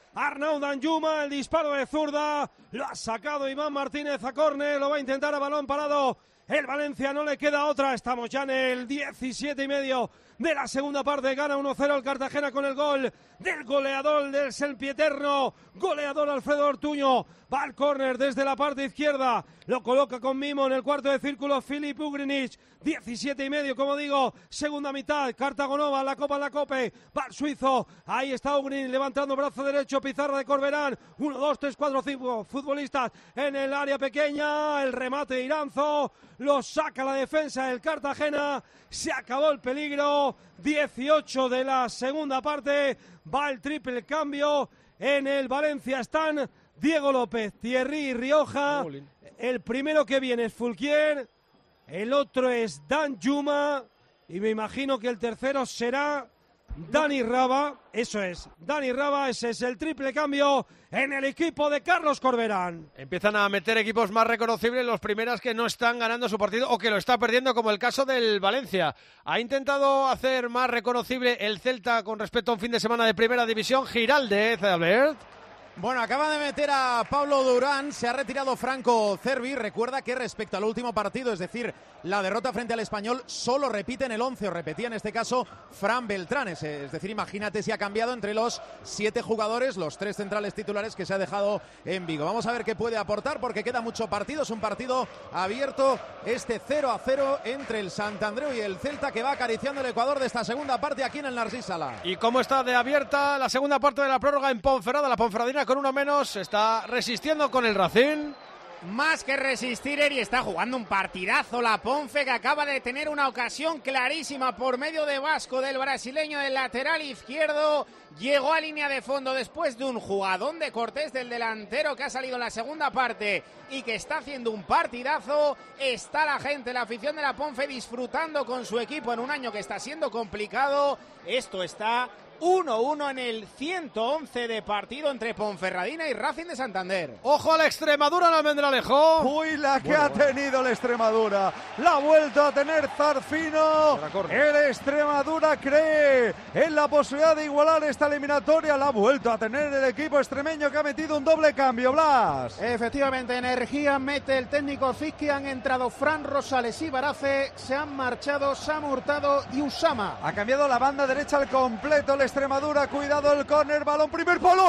Arnaud Danjuma, el disparo de zurda, lo ha sacado Iván Martínez a córner, lo va a intentar a balón parado. El Valencia, no le queda otra, estamos ya en el diecisiete y medio de la segunda parte, gana uno cero el Cartagena con el gol del goleador del sempieterno, goleador Alfredo Ortuño, va al córner desde la parte izquierda, lo coloca con mimo en el cuarto de círculo Filip Ugrinic, diecisiete y medio, como digo, segunda mitad, Cartagonova, la copa en la cope, va el suizo, ahí está Ugrinic levantando brazo derecho, pizarra de Corberán, uno, dos, tres, cuatro, cinco futbolistas en el área pequeña, el remate de Iranzo, lo saca la defensa del Cartagena, se acabó el peligro, dieciocho de la segunda parte, va el triple cambio, en el Valencia están Diego López, Thierry y Rioja, el primero que viene es Fulquier, el otro es Danjuma y me imagino que el tercero será Dani Raba, eso es, Dani Raba, ese es el triple cambio en el equipo de Carlos Corberán. Empiezan a meter equipos más reconocibles los primeras que no están ganando su partido o que lo está perdiendo, como el caso del Valencia. Ha intentado hacer más reconocible el Celta con respecto a un fin de semana de primera división. Giraldez, Albert. Bueno, acaba de meter a Pablo Durán, se ha retirado Franco Cervi. Recuerda que respecto al último partido, es decir, la derrota frente al Español, solo repite en el once, o repetía en este caso Fran Beltrán. Es, es decir, imagínate si ha cambiado entre los siete jugadores, los tres centrales titulares que se ha dejado en Vigo. Vamos a ver qué puede aportar porque queda mucho partido. Es un partido abierto, este cero a cero entre el Sant Andreu y el Celta, que va acariciando el Ecuador de esta segunda parte aquí en el Narcís Sala. ¿Y cómo está de abierta la segunda parte de la prórroga en Ponferrada? La Ponferradina con uno menos está resistiendo con el Racing. Más que resistir, Eri, está jugando un partidazo la Ponfe, que acaba de tener una ocasión clarísima por medio de Vasco, del brasileño del lateral izquierdo. Llegó a línea de fondo después de un jugadón de Cortés, del delantero que ha salido en la segunda parte y que está haciendo un partidazo. Está la gente, la afición de la Ponfe disfrutando con su equipo en un año que está siendo complicado. Esto está uno uno en el ciento once de partido entre Ponferradina y Racing de Santander. ¡Ojo a la Extremadura en Almendralejo! ¡Uy, la que bueno, ha bueno. tenido la Extremadura! ¡La ha vuelto a tener Zarfino! El Extremadura cree en la posibilidad de igualar esta eliminatoria. La ha vuelto a tener el equipo extremeño, que ha metido un doble cambio, Blas. Efectivamente, energía mete el técnico Zizki. Han entrado Fran Rosales y Barace. Se han marchado Sam Hurtado y Usama. Ha cambiado la banda derecha al completo el Extremadura, cuidado el córner, balón primer palo,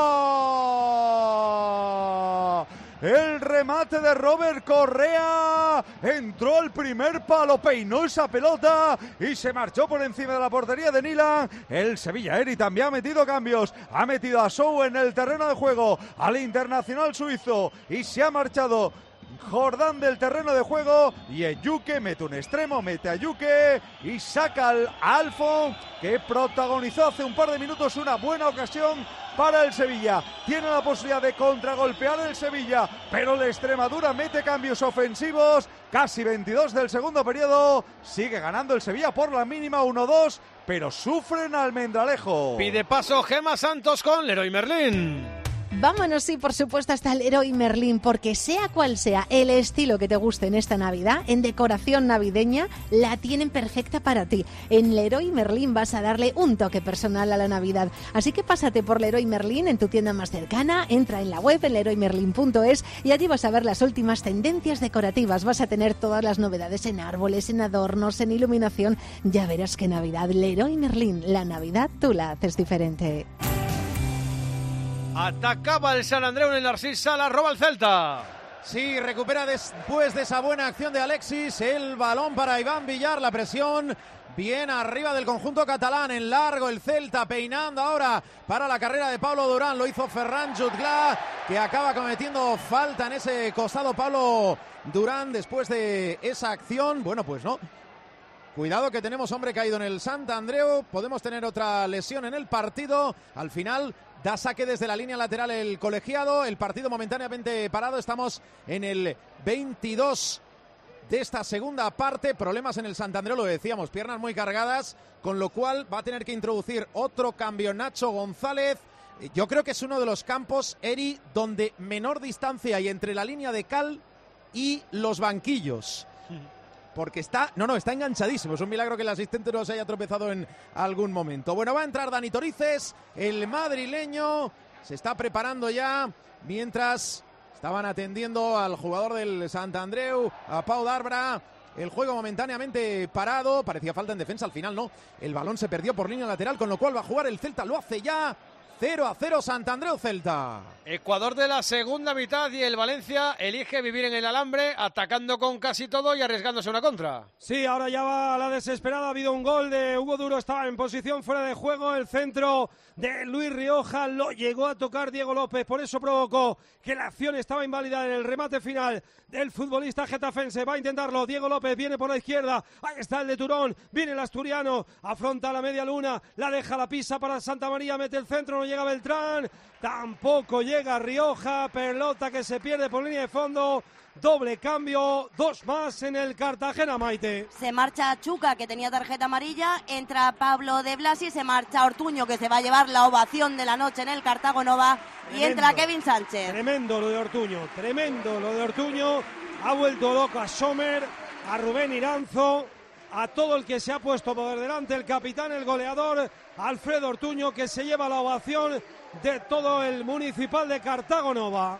arriba. El remate de Robert Correa, entró el primer palo, peinó esa pelota y se marchó por encima de la portería de Nilan. El Sevilla Eri también ha metido cambios, ha metido a Sou en el terreno de juego, al internacional suizo, y se ha marchado Jordán del terreno de juego, y Ejuke mete un extremo, mete a Yuke y saca al Alfon, que protagonizó hace un par de minutos una buena ocasión para el Sevilla. Tiene la posibilidad de contragolpear el Sevilla, pero la Extremadura mete cambios ofensivos. Casi veintidós del segundo periodo, sigue ganando el Sevilla por la mínima uno dos, pero sufren Almendralejo. Pide paso Gemma Santos con Leroy Merlin. Vámonos, sí, por supuesto, hasta el Leroy Merlin, porque sea cual sea el estilo que te guste en esta Navidad, en decoración navideña, la tienen perfecta para ti. En Leroy Merlin vas a darle un toque personal a la Navidad. Así que pásate por Leroy Merlin en tu tienda más cercana, entra en la web en leroy merlin punto es y allí vas a ver las últimas tendencias decorativas. Vas a tener todas las novedades en árboles, en adornos, en iluminación. Ya verás qué Navidad. Leroy Merlin, la Navidad tú la haces diferente. Atacaba el San Andreu en el Narcís Sala, roba el Celta. Sí, recupera después de esa buena acción de Alexis el balón para Iván Villar, la presión bien arriba del conjunto catalán, en largo el Celta, peinando ahora para la carrera de Pablo Durán, lo hizo Ferran Jutgla, que acaba cometiendo falta en ese costado Pablo Durán después de esa acción. Bueno, pues no. Cuidado que tenemos hombre caído en el Sant Andreu, podemos tener otra lesión en el partido. Al final da saque desde la línea lateral el colegiado, el partido momentáneamente parado, estamos en el veintidós de esta segunda parte. Problemas en el Sant Andreu, lo decíamos, piernas muy cargadas, con lo cual va a tener que introducir otro cambio Nacho González. Yo creo que es uno de los campos, Eri, donde menor distancia hay entre la línea de cal y los banquillos. Porque está, no, no, está enganchadísimo. Es un milagro que el asistente no se haya tropezado en algún momento. Bueno, va a entrar Dani Torices, el madrileño, se está preparando ya mientras estaban atendiendo al jugador del Sant Andreu, a Pau Darbra. El juego momentáneamente parado, parecía falta en defensa, al final no. El balón se perdió por línea lateral, con lo cual va a jugar el Celta, lo hace ya. cero a cero Sant Andreu Celta. Ecuador de la segunda mitad y el Valencia elige vivir en el alambre, atacando con casi todo y arriesgándose una contra. Sí, ahora ya va a la desesperada, ha habido un gol de Hugo Duro, estaba en posición fuera de juego, el centro de Luis Rioja lo llegó a tocar Diego López, por eso provocó que la acción estaba inválida en el remate final del futbolista getafense. Va a intentarlo, Diego López viene por la izquierda, ahí está el de Turón, viene el asturiano, afronta la media luna, la deja, la pisa para Santa María, mete el centro, no llega Beltrán, tampoco llega Rioja, pelota que se pierde por línea de fondo. Doble cambio, dos más en el Cartagena, Maite. Se marcha Chuca, que tenía tarjeta amarilla, entra Pablo de Blasi, se marcha Ortuño, que se va a llevar la ovación de la noche en el Cartago Nova, y entra Kevin Sánchez. Tremendo lo de Ortuño, tremendo lo de Ortuño. Ha vuelto loco a Sommer, a Rubén Iranzo, a todo el que se ha puesto por delante, el capitán, el goleador, Alfredo Ortuño, que se lleva la ovación de todo el municipal de Cartago Nova.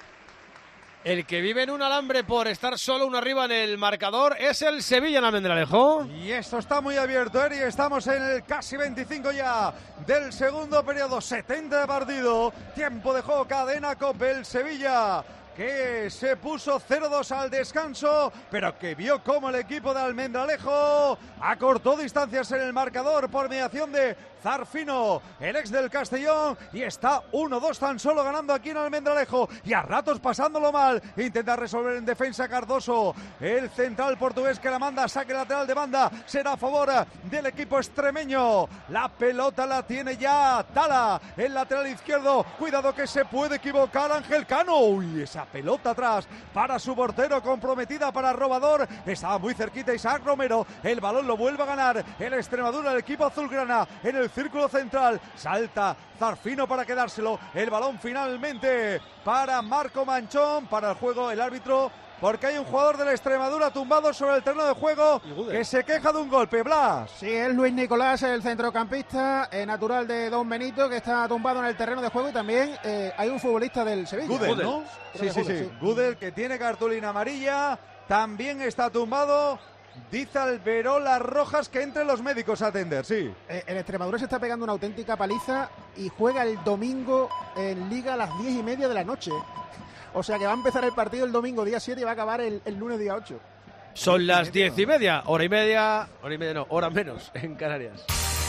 El que vive en un alambre por estar solo uno arriba en el marcador es el Sevilla en Almendralejo. Y esto está muy abierto, Eri. Estamos en el casi veinticinco ya del segundo periodo, setenta de partido. Tiempo de juego, cadena COPE. El Sevilla que se puso cero dos al descanso, pero que vio cómo el equipo de Almendralejo acortó distancias en el marcador por mediación de Zarfino, el ex del Castellón, y está uno dos tan solo ganando aquí en Almendralejo y a ratos pasándolo mal. Intenta resolver en defensa Cardoso, el central portugués que la manda, saque lateral de banda, será a favor del equipo extremeño. La pelota la tiene ya Tala, el lateral izquierdo, cuidado que se puede equivocar Ángel Cano. Uy, esa pelota atrás para su portero, comprometida para Robador, estaba muy cerquita Isaac Romero, el balón lo vuelve a ganar el Extremadura, el equipo azulgrana en el círculo central, salta Zarfino para quedárselo, el balón finalmente para Marco Manchón, para el juego el árbitro, porque hay un jugador de la Extremadura tumbado sobre el terreno de juego que se queja de un golpe. Blas. Sí, es Luis Nicolás, el centrocampista eh, natural de Don Benito, que está tumbado en el terreno de juego, y también eh, hay un futbolista del Sevilla. Gudel, ¿no? Sí, sí, sí, sí. Gudel, que tiene cartulina amarilla, también está tumbado. Dice Alberola Rojas que entre los médicos a atender, sí. Eh, el Extremadura se está pegando una auténtica paliza y juega el domingo en Liga a las diez y media de la noche. O sea que va a empezar el partido el domingo día siete y va a acabar el, el lunes día ocho. Son las diez y media, hora y media, hora y media no, hora menos en Canarias.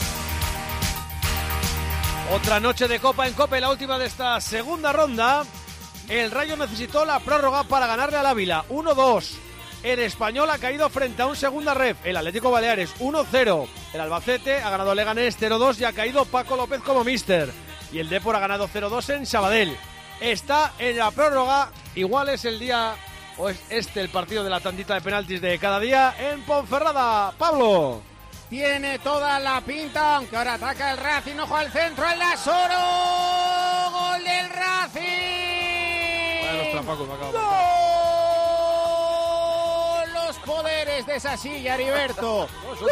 Otra noche de Copa en Copa, la última de esta segunda ronda. El Rayo necesitó la prórroga para ganarle al Ávila, uno dos. El Español ha caído frente a un segunda ref, el Atlético Baleares, uno cero. El Albacete ha ganado Leganés cero dos y ha caído Paco López como míster. Y el Depor ha ganado cero dos en Sabadell. Está en la prórroga, igual es el día, o es este el partido de la tandita de penaltis de cada día en Ponferrada. Pablo. Tiene toda la pinta, aunque ahora ataca el Racing, ojo al centro, el Lasoro, gol del Racing. Vaya los trapacos, me acabo de Los poderes de esa silla, Heriberto. ¡Gol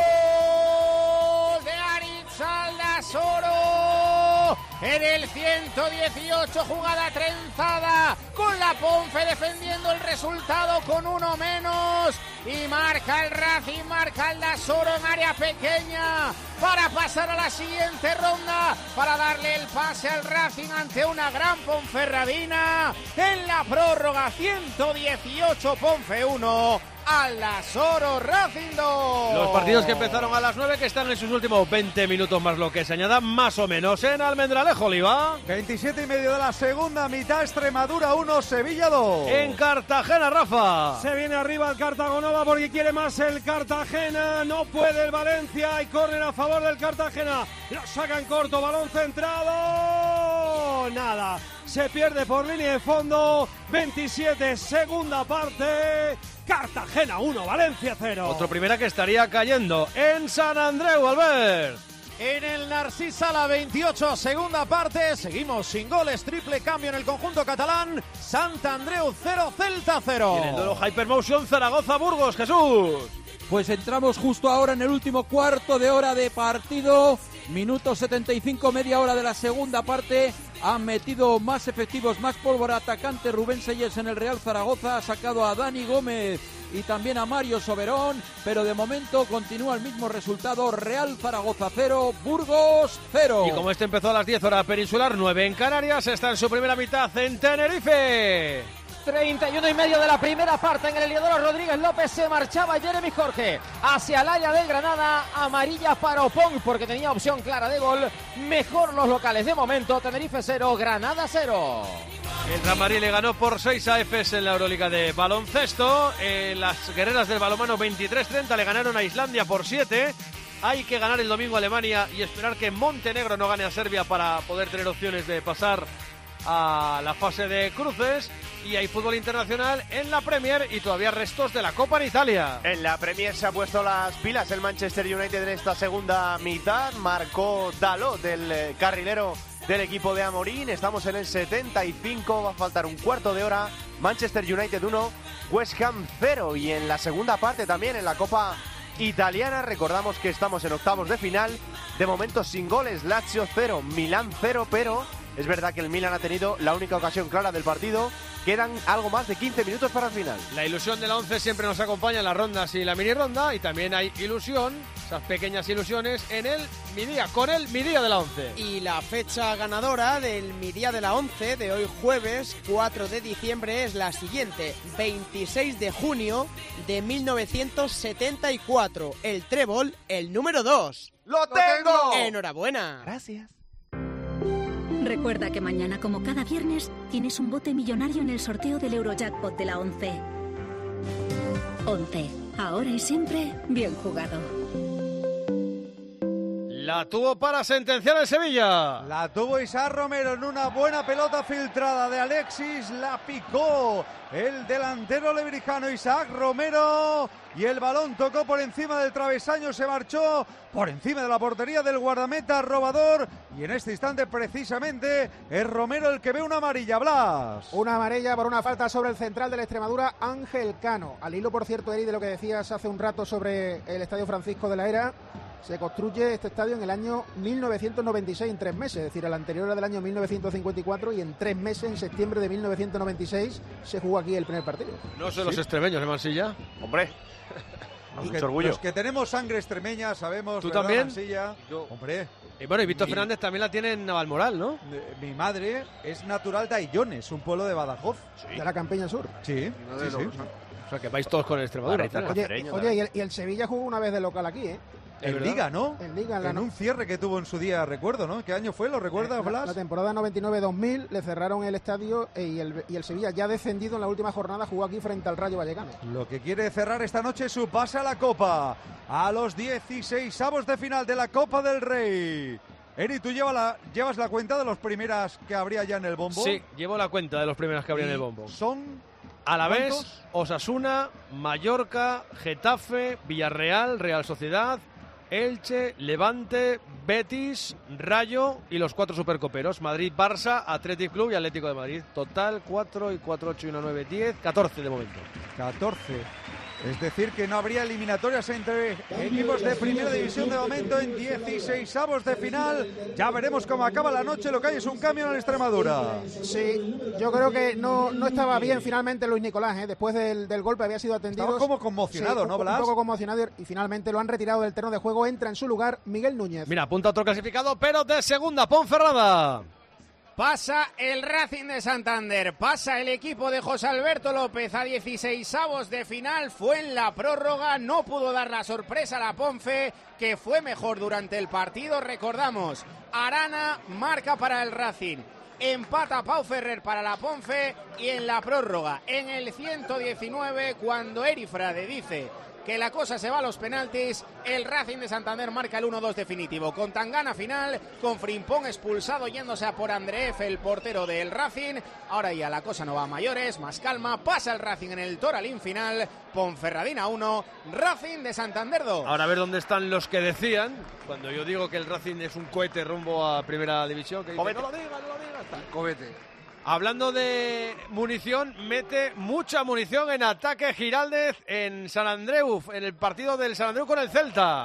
de Aritz Aldasoro! En el ciento dieciocho, jugada trenzada con la Ponfe defendiendo el resultado con uno menos. Y marca el Racing, marca Aldasoro en área pequeña para pasar a la siguiente ronda, para darle el pase al Racing ante una gran Ponferradina. En la prórroga, ciento dieciocho Ponfe uno. Aldasoro Racing dos. Los partidos que empezaron a las nueve, que están en sus últimos veinte minutos más lo que se añada, más o menos en Almendralejo, Oliva. veintisiete y medio de la segunda mitad, Extremadura uno, Sevilla dos. En Cartagena, Rafa. Se viene arriba el Cartagonova porque quiere más el Cartagena, no puede el Valencia y corren a favor del Cartagena. Lo sacan corto, balón centrado. Nada. Se pierde por línea de fondo. veintisiete, segunda parte. Cartagena uno, Valencia cero. Otro primera que estaría cayendo en San Andreu, Albert. En el Narcís Sala, veintiocho, segunda parte. Seguimos sin goles, triple cambio en el conjunto catalán. Sant Andreu cero, Celta cero. Y en el duelo Hypermotion, Zaragoza-Burgos, Jesús. Pues entramos justo ahora en el último cuarto de hora de partido. Minuto setenta y cinco, media hora de la segunda parte. Han metido más efectivos, más pólvora atacante. Rubén Selles en el Real Zaragoza ha sacado a Dani Gómez y también a Mario Soberón, pero de momento continúa el mismo resultado: Real Zaragoza cero, Burgos cero. Y como este empezó a las diez horas peninsular, nueve en Canarias, está en su primera mitad en Tenerife. treinta y uno y medio de la primera parte. En el Heliodoro Rodríguez López se marchaba Jeremy Jorge hacia el área del Granada. Amarilla para Opong porque tenía opción clara de gol. Mejor los locales de momento. Tenerife cero, Granada cero. El Ramarí le ganó por seis a Efes en la Euroliga de baloncesto. Eh, las guerreras del balonmano veintitrés treinta le ganaron a Islandia por siete. Hay que ganar el domingo a Alemania y esperar que Montenegro no gane a Serbia para poder tener opciones de pasar a la fase de cruces. Y hay fútbol internacional en la Premier y todavía restos de la Copa en Italia. En la Premier se ha puesto las pilas el Manchester United en esta segunda mitad. Marcó Dalot, del eh, carrilero del equipo de Amorín. Estamos en el setenta y cinco, va a faltar un cuarto de hora. Manchester United uno, West Ham cero. Y en la segunda parte también en la Copa italiana recordamos que estamos en octavos de final. De momento sin goles, Lazio cero, Milán cero, pero es verdad que el Milan ha tenido la única ocasión clara del partido. Quedan algo más de quince minutos para el final. La ilusión de la once siempre nos acompaña en las rondas y la mini ronda. Y también hay ilusión, esas pequeñas ilusiones, en el mi día, con el mi día de la once. Y la fecha ganadora del mi día de la once de hoy jueves cuatro de diciembre es la siguiente: veintiséis de junio de mil novecientos setenta y cuatro. El trébol, el número dos. ¡Lo tengo! ¡Enhorabuena! Gracias. Recuerda que mañana, como cada viernes, tienes un bote millonario en el sorteo del Eurojackpot de la once. once. Ahora y siempre, bien jugado. La tuvo para sentenciar el Sevilla. La tuvo Isaac Romero en una buena pelota filtrada de Alexis. La picó el delantero lebrijano Isaac Romero. Y el balón tocó por encima del travesaño, se marchó por encima de la portería del guardameta robador. Y en este instante, precisamente, es Romero el que ve una amarilla, Blas. Una amarilla por una falta sobre el central de la Extremadura, Ángel Cano. Al hilo, por cierto, Eri, de lo que decías hace un rato sobre el Estadio Francisco de la Era. Se construye este estadio en el año mil novecientos noventa y seis, en tres meses, es decir, el anterior era del año mil novecientos cincuenta y cuatro y en tres meses, en septiembre de mil novecientos noventa y seis, se jugó aquí el primer partido. No son los extremeños de Mansilla. Hombre, Aunque mucho orgullo. Los que tenemos sangre extremeña sabemos. ¿Tú ¿verdad, también? Mansilla? Yo. Hombre. Y bueno, y Víctor Mi- Fernández también la tiene en Navalmoral, ¿no? Eh, Mi madre es natural de Aillones, un pueblo de Badajoz. De la Campiña Sur. Sí, sí, sí. O sea, que vais todos con el Extremadura. Barrita, al final. Oye, Cacereño, oye y, el, y el Sevilla jugó una vez de local aquí, ¿eh? En verdad? Liga, ¿no? En Liga, en la En no- un cierre que tuvo en su día, recuerdo, ¿no? ¿Qué año fue? ¿Lo recuerdas, La, Blas? la temporada noventa y nueve dos mil le cerraron el estadio eh, y, el, y el Sevilla, ya descendido en la última jornada, jugó aquí frente al Rayo Vallecano. Lo que quiere cerrar esta noche su pase a la Copa. A los dieciseisavos de final de la Copa del Rey. Eri, ¿tú lleva la, llevas la cuenta de las primeras que habría ya en el bombo? Sí, llevo la cuenta de los primeros que habría en Y el bombo. Son Alavés, ¿cuántos? Osasuna, Mallorca, Getafe, Villarreal, Real Sociedad, Elche, Levante, Betis, Rayo y los cuatro supercoperos: Madrid, Barça, Athletic Club y Atlético de Madrid. Total cuatro y cuatro, ocho y uno, nueve, diez, catorce de momento. catorce. Es decir, que no habría eliminatorias entre equipos de primera división de momento en dieciseisavos de final. Ya veremos cómo acaba la noche. Lo que hay es un cambio en Extremadura. Sí, yo creo que no, no estaba bien finalmente Luis Nicolás, ¿eh? Después del, del golpe había sido atendido. Estaba como conmocionado, Sí, un- ¿no, Blas? Un poco conmocionado y finalmente lo han retirado del terreno de juego. Entra en su lugar Miguel Núñez. Mira, apunta otro clasificado, pero de segunda, Ponferrada. Pasa el Racing de Santander, pasa el equipo de José Alberto López a dieciseisavos de final, fue en la prórroga, no pudo dar la sorpresa a la Ponfe, que fue mejor durante el partido, recordamos, Arana marca para el Racing, empata Pau Ferrer para la Ponfe y en la prórroga, en el ciento diecinueve, cuando Eri Frade dice que la cosa se va a los penaltis, el Racing de Santander marca el uno dos definitivo, con tangana final, con Frimpón expulsado yéndose a por Andreef, el portero del Racing. Ahora ya la cosa no va a mayores, más calma, pasa el Racing en el Toralín final, Ponferradina uno, Racing de Santander dos. Ahora a ver dónde están los que decían, cuando yo digo que el Racing es un cohete rumbo a primera división, que dicen, Cohete. no lo digas, no lo digas, tal. Cobete. Hablando de munición, mete mucha munición en ataque Giraldez en San Andreu, en el partido del San Andreu con el Celta.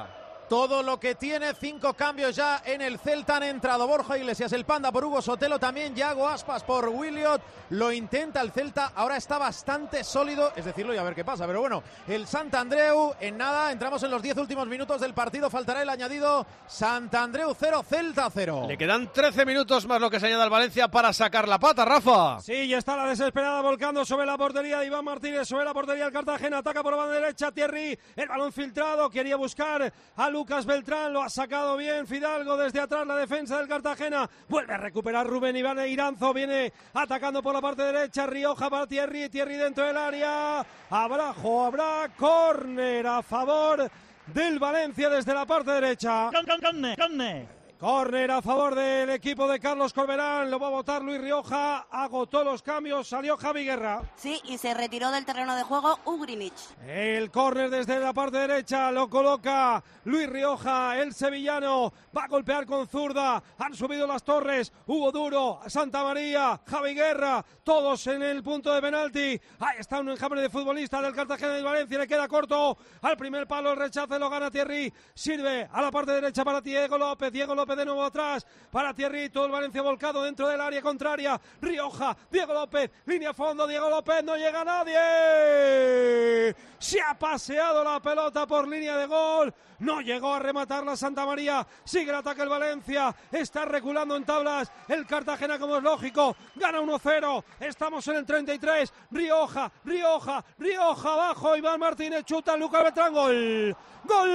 todo lo que tiene. Cinco cambios ya en el Celta. Han entrado Borja Iglesias, el Panda por Hugo Sotelo, también Yago Aspas por Williot. Lo intenta el Celta, ahora está bastante sólido, es decirlo y a ver qué pasa. Pero bueno, el Santandreu en nada, entramos en los diez últimos minutos del partido, faltará el añadido. Santandreu cero, Celta cero. Le quedan trece minutos más lo que se añade al Valencia para sacar la pata, Rafa. Sí, y está la desesperada volcando sobre la portería de Iván Martínez, sobre la portería del Cartagena, ataca por banda derecha Thierry, el balón filtrado, quería buscar a Lucas Beltrán, lo ha sacado bien Fidalgo desde atrás, la defensa del Cartagena, vuelve a recuperar Rubén Iván Iranzo, viene atacando por la parte derecha, Rioja para Thierry, Thierry dentro del área, abrajo, habrá córner a favor del Valencia desde la parte derecha. Córner a favor del equipo de Carlos Corberán, lo va a votar Luis Rioja, agotó los cambios, salió Javi Guerra. Sí, y se retiró del terreno de juego Ugrinic. El córner desde la parte derecha lo coloca Luis Rioja, el sevillano, va a golpear con zurda, han subido las torres, Hugo Duro, Santa María, Javi Guerra, todos en el punto de penalti. Ahí está un enjambre de futbolistas del Cartagena y del Valencia, le queda corto al primer palo, el rechace lo gana Thierry, sirve a la parte derecha para Diego López, Diego López de nuevo atrás para Thierry, todo el Valencia volcado dentro del área contraria, Rioja, Diego López, línea fondo, Diego López, no llega nadie, se ha paseado la pelota por línea de gol, no llegó a rematar la Santa María, sigue el ataque el Valencia, está reculando en tablas el Cartagena como es lógico, gana uno cero, estamos en el treinta y tres, Rioja, Rioja, Rioja abajo, Iván Martínez chuta, Lucas Beltrán, gol, gol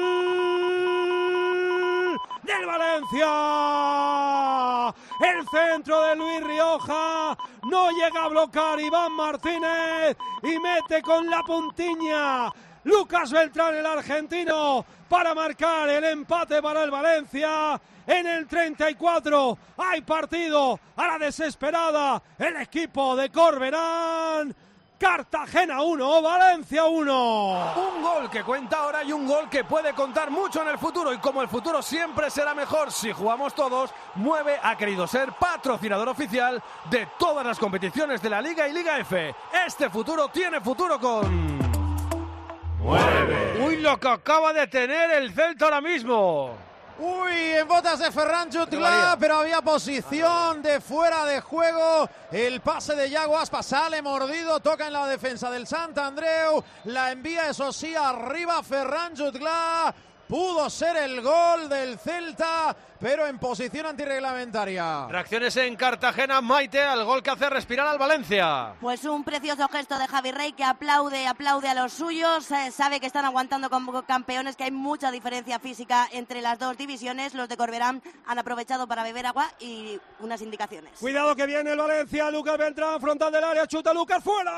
del Valencia, el centro de Luis Rioja, no llega a bloquear Iván Martínez y mete con la puntiña Lucas Beltrán, el argentino, para marcar el empate para el Valencia. En el treinta y cuatro hay partido a la desesperada, el equipo de Corberán. Cartagena uno, Valencia uno. Un gol que cuenta ahora y un gol que puede contar mucho en el futuro. Y como el futuro siempre será mejor si jugamos todos, Mueve ha querido ser patrocinador oficial de todas las competiciones de la Liga y Liga F. Este futuro tiene futuro con Mueve. Uy, lo que acaba de tener el Celta ahora mismo. Uy, en botas de Ferran Jutgla, pero había posición de fuera de juego. El pase de Yago Aspas sale mordido, toca en la defensa del Santandreu. La envía, eso sí, arriba Ferran Jutgla. Pudo ser el gol del Celta, pero en posición antirreglamentaria. Reacciones en Cartagena, Maite, al gol que hace respirar al Valencia. Pues un precioso gesto de Javi Rey que aplaude, aplaude a los suyos. Eh, sabe que están aguantando como campeones, que hay mucha diferencia física entre las dos divisiones. Los de Corberán han aprovechado para beber agua y unas indicaciones. Cuidado que viene el Valencia, Lucas Beltrán, frontal del área, chuta Lucas, fuera.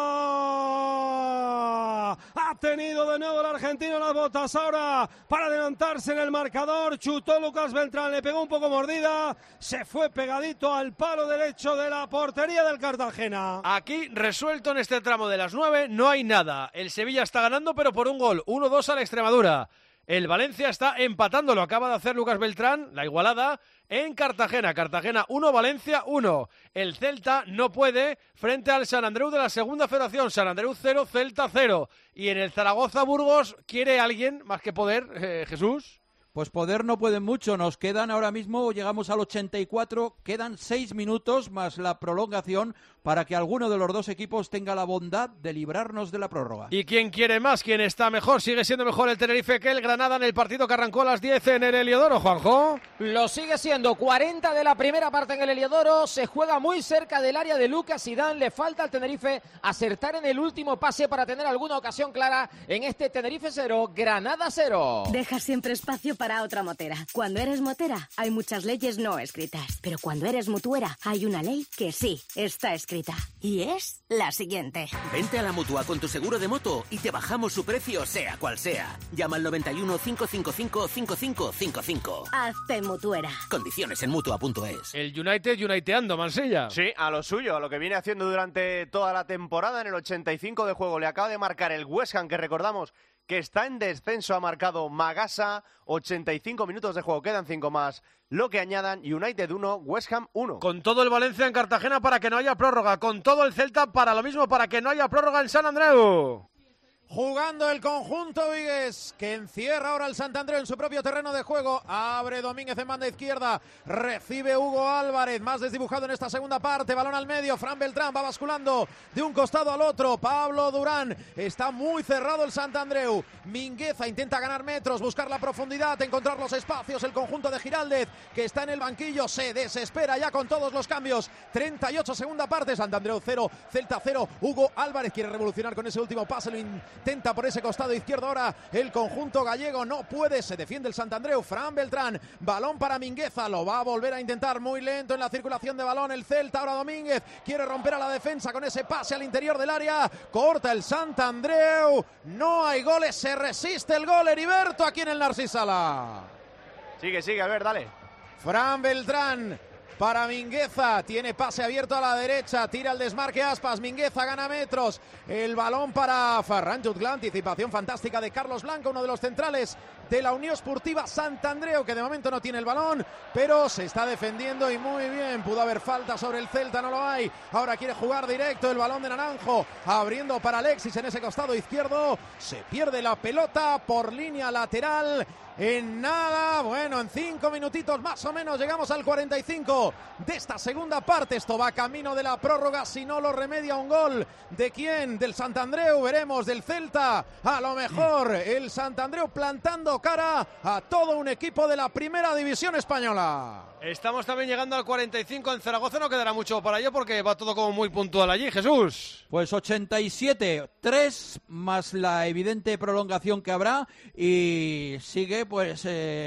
Ha tenido de nuevo el argentino las botas ahora para adelantarse en el marcador. Chutó Lucas Beltrán, le pegó un poco mordida, se fue pegadito al palo derecho de la portería del Cartagena. Aquí resuelto en este tramo de las nueve, no hay nada. El Sevilla está ganando pero por un gol, uno dos a la Extremadura. El Valencia está empatando, lo acaba de hacer Lucas Beltrán, la igualada en Cartagena. Cartagena uno, Valencia uno. El Celta no puede frente al San Andreu de la segunda federación. San Andreu cero, Celta cero. Y en el Zaragoza-Burgos, ¿quiere alguien más que poder, eh, Jesús? Pues poder no pueden mucho, nos quedan ahora mismo, llegamos al ochenta y cuatro, quedan seis minutos más la prolongación para que alguno de los dos equipos tenga la bondad de librarnos de la prórroga. ¿Y quién quiere más? ¿Quién está mejor? Sigue siendo mejor el Tenerife que el Granada en el partido que arrancó a las diez en el Heliodoro, Juanjo. Lo sigue siendo, cuarenta de la primera parte en el Heliodoro, se juega muy cerca del área de Lucas Zidane, le falta al Tenerife acertar en el último pase para tener alguna ocasión clara en este Tenerife cero, Granada cero. Deja siempre espacio para para otra motera. Cuando eres motera, hay muchas leyes no escritas. Pero cuando eres mutuera, hay una ley que sí está escrita. Y es la siguiente. Vente a la Mutua con tu seguro de moto y te bajamos su precio, sea cual sea. Llama al noventa y uno, cinco cinco cinco, cinco cinco cinco cinco. Hazte mutuera. Condiciones en mutua punto es. El United uniteando, Mansilla. Sí, a lo suyo, a lo que viene haciendo durante toda la temporada. En el ochenta y cinco de juego le acaba de marcar el West Ham, que recordamos que está en descenso, ha marcado Magasa, ochenta y cinco minutos de juego, quedan cinco más. Lo que añadan, United uno, West Ham uno. Con todo el Valencia en Cartagena para que no haya prórroga, con todo el Celta para lo mismo, para que no haya prórroga en San Andreu. Jugando el conjunto Vigués, que encierra ahora el Santandreu en su propio terreno de juego. Abre Domínguez en banda izquierda, recibe Hugo Álvarez, más desdibujado en esta segunda parte. Balón al medio, Fran Beltrán va basculando de un costado al otro. Pablo Durán, está muy cerrado el Santandreu. Mingueza intenta ganar metros, buscar la profundidad, encontrar los espacios. El conjunto de Giraldez, que está en el banquillo, se desespera ya con todos los cambios. treinta y ocho segunda parte, Santandreu cero, Celta cero. Hugo Álvarez quiere revolucionar con ese último pase, lo intenta por ese costado izquierdo ahora el conjunto gallego, no puede, se defiende el Santandreu. Fran Beltrán, balón para Mingueza, lo va a volver a intentar, muy lento en la circulación de balón el Celta. Ahora Domínguez quiere romper a la defensa con ese pase al interior del área, corta el Santandreu, no hay goles, se resiste el gol. Heriberto aquí en el Narcís Sala. Sigue, sigue, a ver, dale. Fran Beltrán para Mingueza, tiene pase abierto a la derecha, tira el desmarque Aspas, Mingueza gana metros, el balón para Ferran Jutgla, anticipación fantástica de Carlos Blanco, uno de los centrales de la Unión Esportiva Santandreu, que de momento no tiene el balón, pero se está defendiendo y muy bien. Pudo haber falta sobre el Celta, no lo hay. Ahora quiere jugar directo el balón de Naranjo, abriendo para Alexis en ese costado izquierdo, se pierde la pelota por línea lateral. En nada, bueno, en cinco minutitos más o menos llegamos al cuarenta y cinco de esta segunda parte. Esto va camino de la prórroga, si no lo remedia un gol. ¿De quién? Del Santandreu, veremos, del Celta. A lo mejor el Santandreu plantando cara a todo un equipo de la primera división española. Estamos también llegando al cuarenta y cinco en Zaragoza, no quedará mucho para ello porque va todo como muy puntual allí, Jesús. Pues ochenta y siete, tres más la evidente prolongación que habrá y sigue pues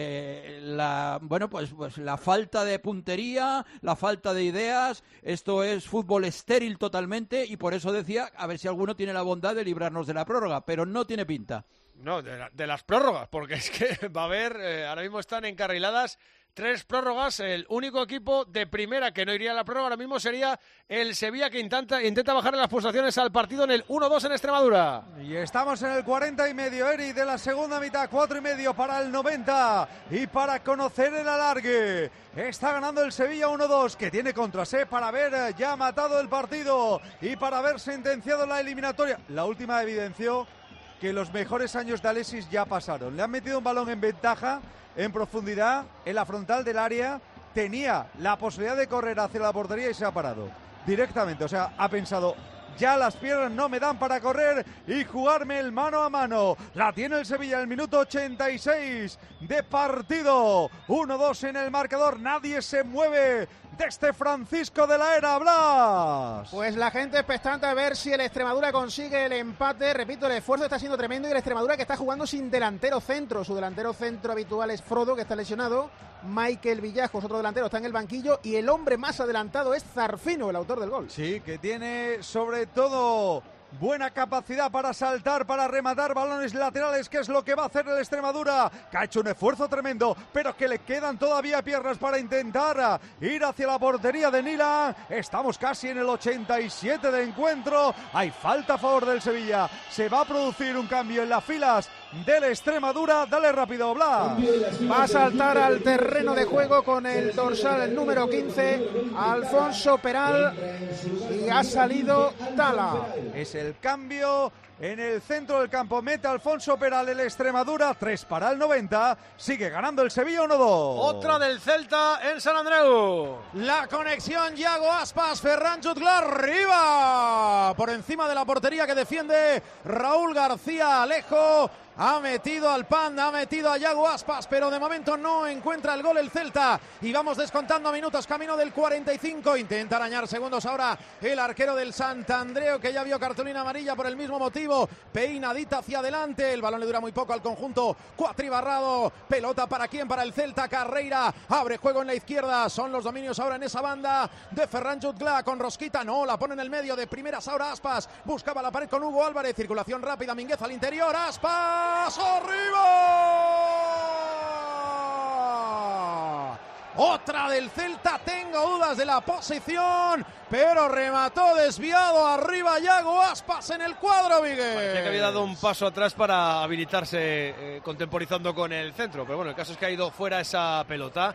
eh, la bueno pues pues la falta de puntería, la falta de ideas. Esto es fútbol estéril totalmente y por eso decía a ver si alguno tiene la bondad de librarnos de la prórroga, pero no tiene pinta. No, de, la, de las prórrogas, porque es que va a haber, eh, ahora mismo están encarriladas tres prórrogas. El único equipo de primera que no iría a la prórroga ahora mismo sería el Sevilla, que intenta, intenta bajar las pulsaciones al partido en el uno dos en Extremadura. Y estamos en el cuarenta y medio, Eri, de la segunda mitad, cuatro y medio para el noventa. Y para conocer el alargue, está ganando el Sevilla uno dos, que tiene contras, ¿eh? Para haber ya matado el partido y para haber sentenciado la eliminatoria. La última evidenció que los mejores años de Alexis ya pasaron. Le han metido un balón en ventaja, en profundidad, en la frontal del área, tenía la posibilidad de correr hacia la portería y se ha parado directamente. O sea, ha pensado, ya las piernas no me dan para correr y jugarme el mano a mano. La tiene el Sevilla en el minuto ochenta y seis de partido. uno dos en el marcador, nadie se mueve de este Francisco de la Era, Blas. Pues la gente expectante a ver si el Extremadura consigue el empate. Repito, el esfuerzo está siendo tremendo y el Extremadura que está jugando sin delantero centro. Su delantero centro habitual es Frodo, que está lesionado. Michael Villajos, otro delantero, está en el banquillo. Y el hombre más adelantado es Zarfino, el autor del gol. Sí, que tiene sobre todo buena capacidad para saltar, para rematar balones laterales, que es lo que va a hacer el Extremadura, que ha hecho un esfuerzo tremendo, pero que le quedan todavía piernas para intentar ir hacia la portería de Nila. Estamos casi en el ochenta y siete de encuentro. Hay falta a favor del Sevilla. Se va a producir un cambio en las filas del Extremadura. Dale rápido, Blas. Va a saltar al terreno de juego con el dorsal el número quince, Alfonso Peral, y ha salido Tala. Es el cambio en el centro del campo. Mete Alfonso Peral el Extremadura, tres para el noventa. Sigue ganando el Sevilla uno dos. Otra del Celta en San Andreu. La conexión, Yago Aspas, Ferran Jutgla arriba, por encima de la portería que defiende Raúl García Alejo. Ha metido al Pan, ha metido a Yago Aspas, pero de momento no encuentra el gol el Celta. Y vamos descontando minutos, camino del cuarenta y cinco. Intenta arañar segundos ahora el arquero del Santandreu, que ya vio cartulina amarilla por el mismo motivo. Peinadita hacia adelante, el balón le dura muy poco al conjunto cuatribarrado. Pelota para quién, para el Celta. Carreira abre juego en la izquierda. Son los dominios ahora en esa banda de Ferran Jutgla con Rosquita. No, la pone en el medio, de primeras ahora Aspas. Buscaba la pared con Hugo Álvarez. Circulación rápida, Mingueza al interior. Aspas. ¡Arriba! Otra del Celta, tengo dudas de la posición, pero remató desviado arriba Yago Aspas en el cuadro, Vigues. Parecía que había dado un paso atrás para habilitarse, eh, contemporizando con el centro, pero bueno, el caso es que ha ido fuera esa pelota.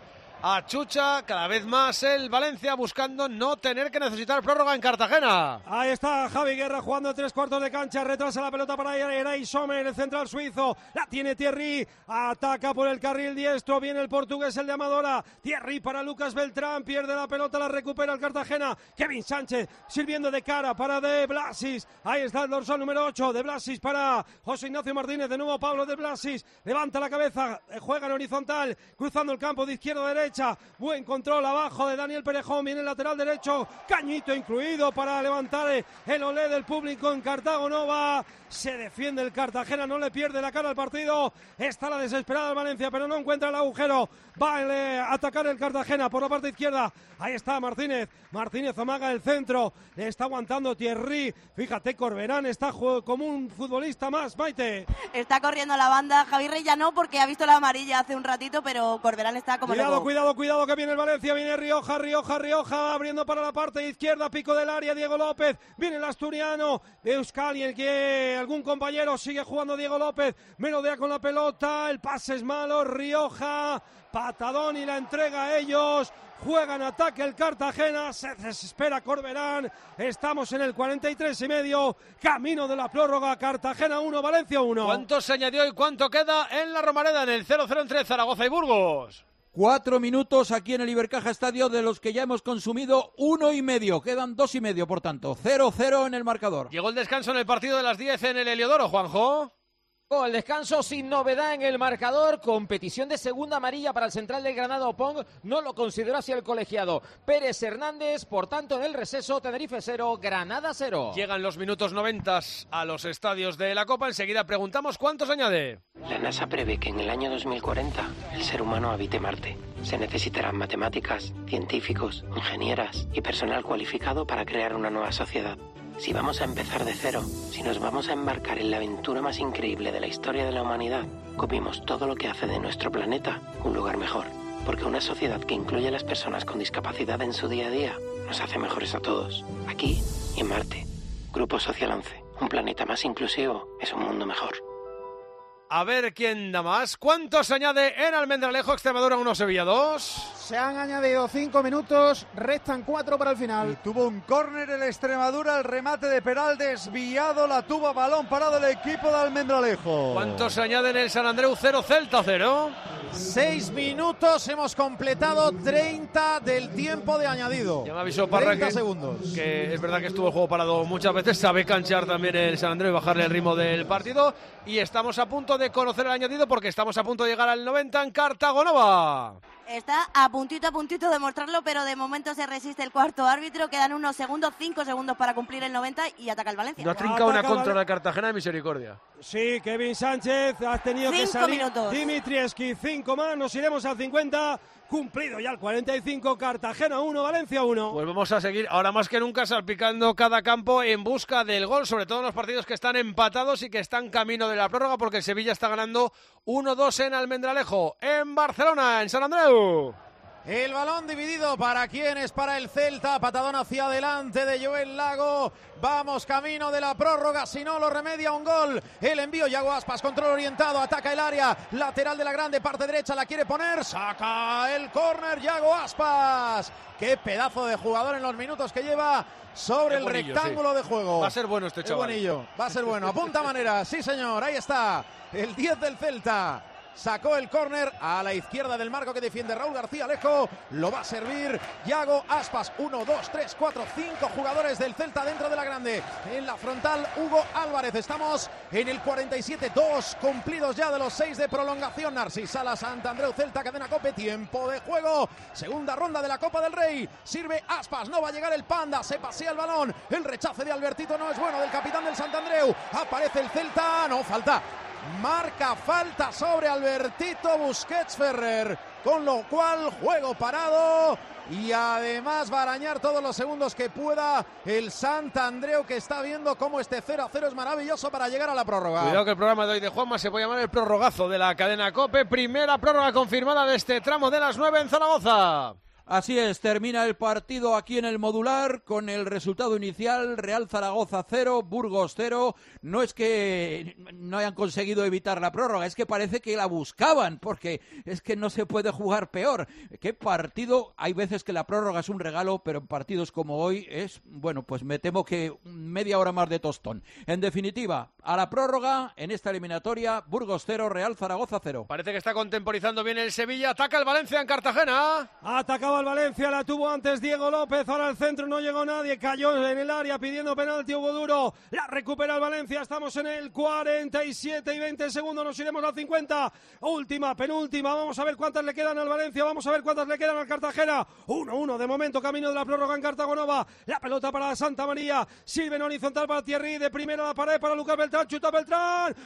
achucha cada vez más el Valencia buscando no tener que necesitar prórroga en Cartagena. Ahí está Javi Guerra jugando tres cuartos de cancha, retrasa la pelota para Eray Sommer, el central suizo, la tiene Thierry, ataca por el carril diestro, viene el portugués, el de Amadora, Thierry para Lucas Beltrán, pierde la pelota, la recupera el Cartagena, Kevin Sánchez sirviendo de cara para De Blasis, ahí está el dorsal número ocho, De Blasis para José Ignacio Martínez, de nuevo Pablo De Blasis, levanta la cabeza, juega en horizontal, cruzando el campo de izquierda a derecha, buen control abajo de Daniel Perejón, viene el lateral derecho, cañito incluido para levantar el olé del público en Cartago Nova, se defiende el Cartagena, no le pierde la cara al partido, está la desesperada el Valencia, pero no encuentra el agujero, va a atacar el Cartagena por la parte izquierda, ahí está Martínez, Martínez amaga el centro, le está aguantando Thierry, fíjate Corberán está como un futbolista más, Maite. Está corriendo la banda, Javi Rey ya no porque ha visto la amarilla hace un ratito, pero Corberán está como Cuidado, loco. cuidado, cuidado que viene el Valencia, viene Rioja, Rioja, Rioja, abriendo para la parte izquierda, pico del área, Diego López, viene el asturiano, Euskal y el que algún compañero sigue jugando Diego López, melodea con la pelota, el pase es malo, Rioja, patadón y la entrega a ellos, juega en ataque el Cartagena, se desespera Corberán, estamos en el cuarenta y tres y medio, camino de la prórroga, Cartagena uno, Valencia uno. ¿Cuánto se añadió y cuánto queda en la Romareda en el cero cero entre Zaragoza y Burgos? Cuatro minutos aquí en el Ibercaja Estadio, de los que ya hemos consumido uno y medio. Quedan dos y medio, por tanto. cero cero en el marcador. Llegó el descanso en el partido de las diez en el Heliodoro, Juanjo. El descanso sin novedad en el marcador, competición de segunda amarilla para el central del Granada Opong, no lo consideró así el colegiado Pérez Hernández, por tanto en el receso Tenerife cero, Granada cero. Llegan los minutos noventa a los estadios de la Copa, enseguida preguntamos cuántos añade. La NASA prevé que en el año dos mil cuarenta el ser humano habite Marte. Se necesitarán matemáticas, científicos, ingenieras y personal cualificado para crear una nueva sociedad. Si vamos a empezar de cero, si nos vamos a embarcar en la aventura más increíble de la historia de la humanidad, copiemos todo lo que hace de nuestro planeta un lugar mejor. Porque una sociedad que incluye a las personas con discapacidad en su día a día nos hace mejores a todos, aquí y en Marte. Grupo Social once, un planeta más inclusivo es un mundo mejor. A ver quién da más. ¿Cuántos se añade en Almendralejo, Extremadura uno, Sevilla dos? Se han añadido cinco minutos, restan cuatro para el final. Y tuvo un córner el Extremadura, el remate de Peral desviado, la tuvo a balón parado el equipo de Almendralejo. ¿Cuántos se añade en el San Andreu cero, Celta cero? Seis minutos, hemos completado treinta del tiempo de añadido. Ya me avisó Parra que, segundos. que es verdad que estuvo el juego parado muchas veces, sabe canchear también el San Andreu y bajarle el ritmo del partido. Y estamos a punto de conocer el añadido porque estamos a punto de llegar al noventa en Cartago Nova. Está a puntito a puntito de mostrarlo, pero de momento se resiste el cuarto árbitro. Quedan unos segundos, cinco segundos para cumplir el noventa y ataca el Valencia. No ha trincado una contra la Cartagena de misericordia. Sí, Kevin Sánchez ha tenido cinco que salir. Minutos. Dimitrieski, cinco más, nos iremos al cincuenta. Cumplido ya el cuarenta y cinco, Cartagena uno, Valencia uno. Pues vamos a seguir ahora más que nunca salpicando cada campo en busca del gol, sobre todo en los partidos que están empatados y que están camino de la prórroga, porque el Sevilla está ganando uno dos en Almendralejo, en Barcelona, en San Andreu. El balón dividido para quienes, para el Celta, patadón hacia adelante de Joel Lago, vamos camino de la prórroga, si no lo remedia un gol, el envío Yago Aspas, control orientado, ataca el área, lateral de la grande, parte derecha, la quiere poner, saca el córner Yago Aspas, qué pedazo de jugador en los minutos que lleva sobre el bonillo, rectángulo sí. de juego. Va a ser bueno este chaval. Qué bonillo, va a ser bueno, apunta manera, sí señor, ahí está, el diez del Celta. Sacó el córner a la izquierda del marco que defiende Raúl García Alejo. Lo va a servir Yago Aspas. Uno, dos, tres, cuatro, cinco jugadores del Celta dentro de la grande. En la frontal, Hugo Álvarez. Estamos en el cuarenta y siete. Dos cumplidos ya de los seis de prolongación. Narcís Sala, Sant Andreu, Celta, Cadena Cope. Tiempo de juego. Segunda ronda de la Copa del Rey. Sirve Aspas. No va a llegar el Panda. Se pasea el balón. El rechace de Albertito no es bueno. Del capitán del Sant Andreu. Aparece el Celta. No, falta. Marca falta sobre Albertito Busquets Ferrer, con lo cual juego parado y además va a arañar todos los segundos que pueda el Sant Andreu, que está viendo cómo este cero a cero es maravilloso para llegar a la prórroga. Cuidado que el programa de hoy de Juanma se puede llamar el prorrogazo de la cadena COPE. Primera prórroga confirmada de este tramo de las nueve en Zaragoza. Así es, termina el partido aquí en el Modular con el resultado inicial: Real Zaragoza cero, Burgos cero. No es que no hayan conseguido evitar la prórroga, es que parece que la buscaban, porque es que no se puede jugar peor. ¿Qué partido? Hay veces que la prórroga es un regalo, pero en partidos como hoy es, bueno, pues me temo que media hora más de tostón. En definitiva, a la prórroga, en esta eliminatoria, Burgos cero, Real Zaragoza cero. Parece que está contemporizando bien el Sevilla, ataca el Valencia en Cartagena. Atacaba el Valencia, la tuvo antes Diego López, ahora al centro no llegó nadie, cayó en el área pidiendo penalti Hugo Duro, la recupera el Valencia, estamos en el cuarenta y siete y veinte segundos, nos iremos a cincuenta, última, penúltima, vamos a ver cuántas le quedan al Valencia, vamos a ver cuántas le quedan al Cartagena, uno uno de momento, camino de la prórroga en Cartagonova, la pelota para Santa María, sirve en horizontal para Thierry, de primera a la pared para Lucas Beltrán, chuta Beltrán,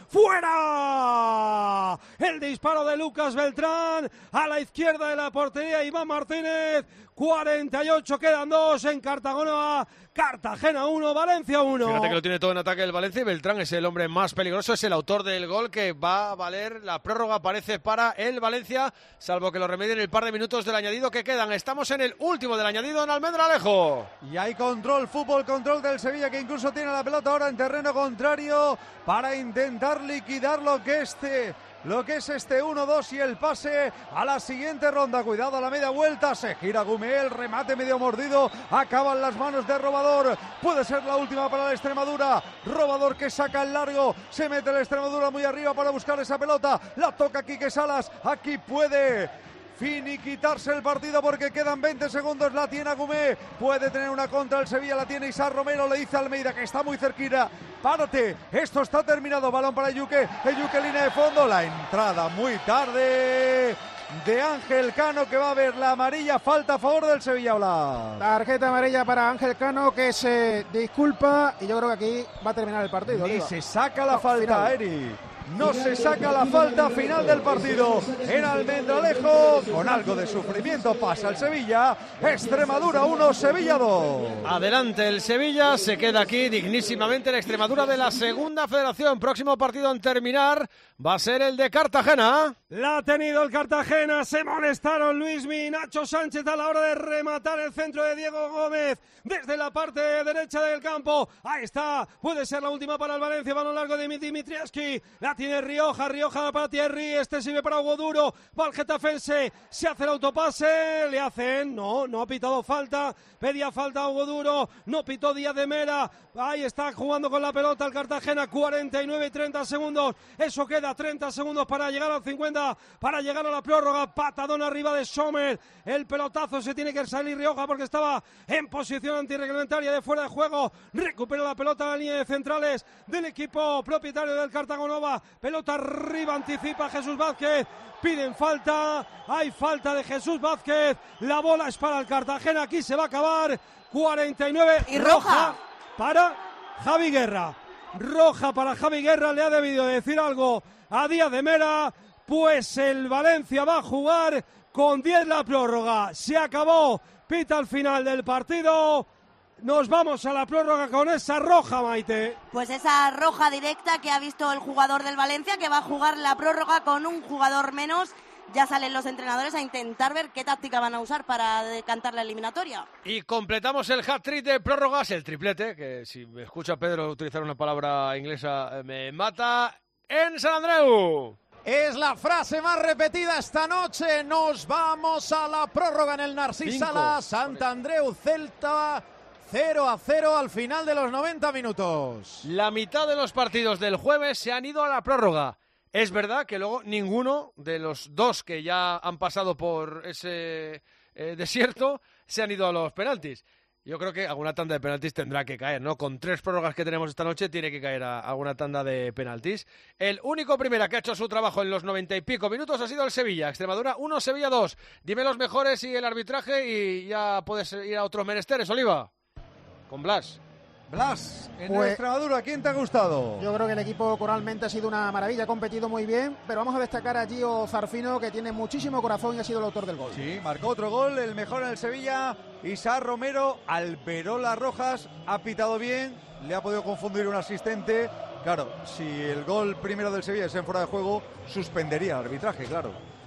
¡fuera! El disparo de Lucas Beltrán, a la izquierda de la portería Iván Martínez, cuarenta y ocho, quedan dos en Cartagonova, Cartagena uno, Valencia uno. Fíjate que lo tiene todo en ataque el Valencia y Beltrán es el hombre más peligroso, es el autor del gol que va a valer la prórroga, parece, para el Valencia, salvo que lo remedien el par de minutos del añadido que quedan. Estamos en el último del añadido en Almendralejo. Y hay control, fútbol, control del Sevilla, que incluso tiene la pelota ahora en terreno contrario para intentar liquidar lo que este... Lo que es este uno dos y el pase a la siguiente ronda. Cuidado a la media vuelta. Se gira Gumé, el remate medio mordido. Acaba en las manos de Robador. Puede ser la última para la Extremadura. Robador que saca el largo. Se mete la Extremadura muy arriba para buscar esa pelota. La toca Quique Salas. Aquí puede finiquitarse el partido porque quedan veinte segundos. La tiene Agumé, puede tener una contra el Sevilla, la tiene Isar Romero, le dice a Almeida que está muy cerquita, párate, esto está terminado. Balón para Yuque, Yuque línea de fondo, la entrada muy tarde de Ángel Cano, que va a ver la amarilla, falta a favor del Sevilla. Hola. Tarjeta amarilla para Ángel Cano, que se disculpa, y yo creo que aquí va a terminar el partido. Ni Oliva. se saca la no, falta, final. Eri. No se saca la falta, final del partido en Almendralejo. Con algo de sufrimiento pasa el Sevilla. Extremadura uno, Sevilla dos. Adelante el Sevilla, se queda aquí dignísimamente la Extremadura de la Segunda Federación. Próximo partido en terminar va a ser el de Cartagena. La ha tenido el Cartagena, se molestaron Luismi y Nacho Sánchez a la hora de rematar el centro de Diego Gómez desde la parte derecha del campo. Ahí está, puede ser la última para el Valencia, balón largo de Dimitrievski. La tiene Rioja, Rioja para Thierry, este sirve para Hugo Duro, va el Getafense, se hace el autopase, le hacen, no, no ha pitado falta, pedía falta a Hugo Duro, no pitó Díaz de Mera, ahí está jugando con la pelota el Cartagena, cuarenta y nueve y treinta segundos, eso queda treinta segundos para llegar al cincuenta, para llegar a la prórroga, patadón arriba de Sommer, el pelotazo, se tiene que salir Rioja porque estaba en posición antirreglamentaria de fuera de juego, recupera la pelota a la línea de centrales del equipo propietario del Cartagonova, pelota arriba, anticipa Jesús Vázquez, piden falta, hay falta de Jesús Vázquez, la bola es para el Cartagena, aquí se va a acabar, cuarenta y nueve, y roja para Javi Guerra, roja para Javi Guerra, le ha debido decir algo a Díaz de Mera, pues el Valencia va a jugar con diez la prórroga, se acabó, pita al final del partido. Nos vamos a la prórroga con esa roja, Maite. Pues esa roja directa que ha visto el jugador del Valencia, que va a jugar la prórroga con un jugador menos. Ya salen los entrenadores a intentar ver qué táctica van a usar para decantar la eliminatoria. Y completamos el hat-trick de prórrogas, el triplete, que si me escucha Pedro utilizar una palabra inglesa me mata, en San Andreu. Es la frase más repetida esta noche. Nos vamos a la prórroga en el Narcís Sala. Sant Andreu Celta cero a cero al final de los noventa minutos. La mitad de los partidos del jueves se han ido a la prórroga. Es verdad que luego ninguno de los dos que ya han pasado por ese eh, desierto se han ido a los penaltis. Yo creo que alguna tanda de penaltis tendrá que caer, ¿no? Con tres prórrogas que tenemos esta noche tiene que caer a alguna tanda de penaltis. El único primera que ha hecho su trabajo en los noventa y pico minutos ha sido el Sevilla. Extremadura uno, Sevilla dos. Dime los mejores y el arbitraje y ya puedes ir a otros menesteres, Oliva. Con Blas. Blas, en Pues- Extremadura, ¿quién te ha gustado? Yo creo que el equipo coralmente ha sido una maravilla, ha competido muy bien, pero vamos a destacar a Gio Zarfino, que tiene muchísimo corazón y ha sido el autor del gol. Sí, marcó otro gol, el mejor en el Sevilla. Isaac Romero, Alberola Rojas, ha pitado bien, le ha podido confundir un asistente. Claro, si el gol primero del Sevilla es en fuera de juego, suspendería el arbitraje, claro.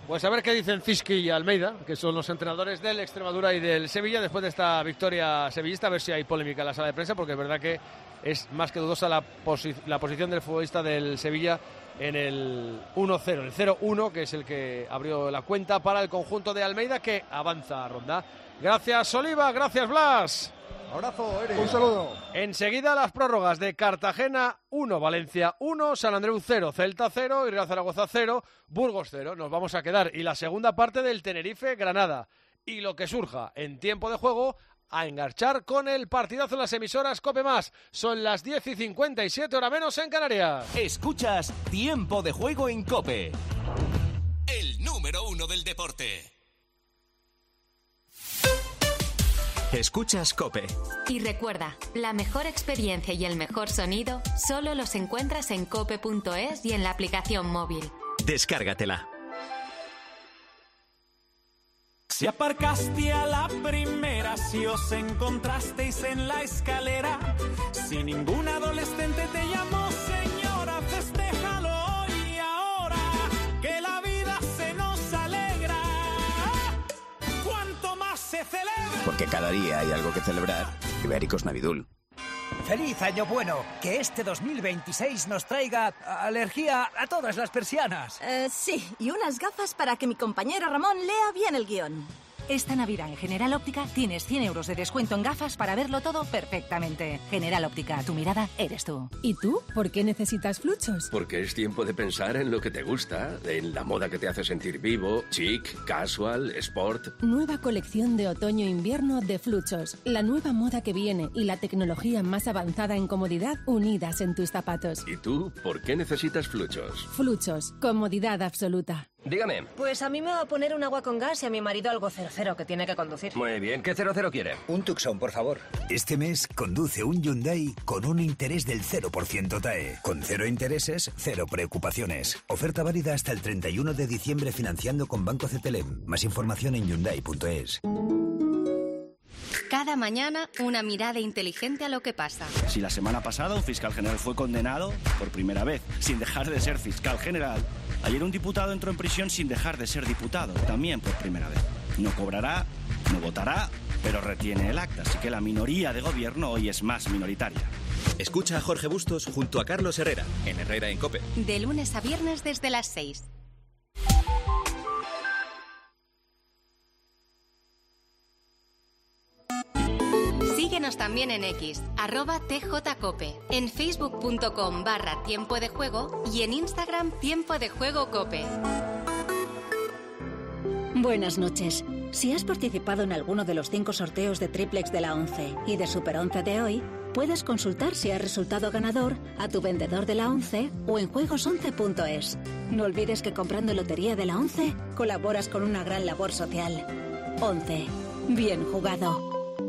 Pues a ver qué dicen Fiski y Almeida, que son los entrenadores del Extremadura y del Sevilla, después de esta victoria sevillista, a ver si hay polémica en la sala de prensa, porque es verdad que es más que dudosa la, posi la posición del futbolista del Sevilla en el uno cero, el cero uno, que es el que abrió la cuenta para el conjunto de Almeida, que avanza a ronda. Gracias, Oliva, gracias, Blas. Abrazo, Eric. Un saludo. Enseguida las prórrogas de Cartagena uno, Valencia uno, San Andreu cero, Celta cero, y Real Zaragoza cero, Burgos cero. Nos vamos a quedar. Y la segunda parte del Tenerife-Granada. Y lo que surja en tiempo de juego, a enganchar con el partidazo en las emisoras COPE Más. Son las diez y cincuenta y siete, hora menos en Canarias. Escuchas Tiempo de Juego en COPE. El número uno del deporte. Escuchas COPE. Y recuerda, la mejor experiencia y el mejor sonido solo los encuentras en cope punto es y en la aplicación móvil. Descárgatela. Si aparcaste a la primera, si os encontrasteis en la escalera, si ningún adolescente te llamó señora, festéjalo hoy y ahora, que la vida se nos alegra. Cuanto más se celebra. Porque cada día hay algo que celebrar. Ibéricos Navidul. ¡Feliz año bueno! Que este dos mil veintiséis nos traiga alergia a todas las persianas. Eh, sí, y unas gafas para que mi compañero Ramón lea bien el guión. Esta Navidad en General Óptica tienes cien euros de descuento en gafas para verlo todo perfectamente. General Óptica, tu mirada eres tú. ¿Y tú? ¿Por qué necesitas Fluchos? Porque es tiempo de pensar en lo que te gusta, en la moda que te hace sentir vivo, chic, casual, sport. Nueva colección de otoño-invierno de Fluchos. La nueva moda que viene y la tecnología más avanzada en comodidad unidas en tus zapatos. ¿Y tú? ¿Por qué necesitas Fluchos? Fluchos. Comodidad absoluta. Dígame. Pues a mí me va a poner un agua con gas y a mi marido algo cero cero que tiene que conducir. Muy bien, ¿qué cero cero quiere? Un Tucson, por favor. Este mes conduce un Hyundai con un interés del cero por ciento T A E. Con cero intereses, cero preocupaciones. Oferta válida hasta el treinta y uno de diciembre financiando con Banco Cetelem. Más información en hyundai punto es. Cada mañana, una mirada inteligente a lo que pasa. Si la semana pasada un fiscal general fue condenado por primera vez, sin dejar de ser fiscal general, ayer un diputado entró en prisión sin dejar de ser diputado, también por primera vez. No cobrará, no votará, pero retiene el acta, así que la minoría de gobierno hoy es más minoritaria. Escucha a Jorge Bustos junto a Carlos Herrera, en Herrera en COPE. De lunes a viernes desde las seis. Síguenos también en X, arroba tjcope, en facebook.com barra tiempo de juego y en Instagram tiempo de juego cope. Buenas noches. Si has participado en alguno de los cinco sorteos de Triplex de la once y de Super once de hoy, puedes consultar si has resultado ganador a tu vendedor de la once o en juegos once punto es. No olvides que comprando lotería de la once colaboras con una gran labor social. once. Bien jugado.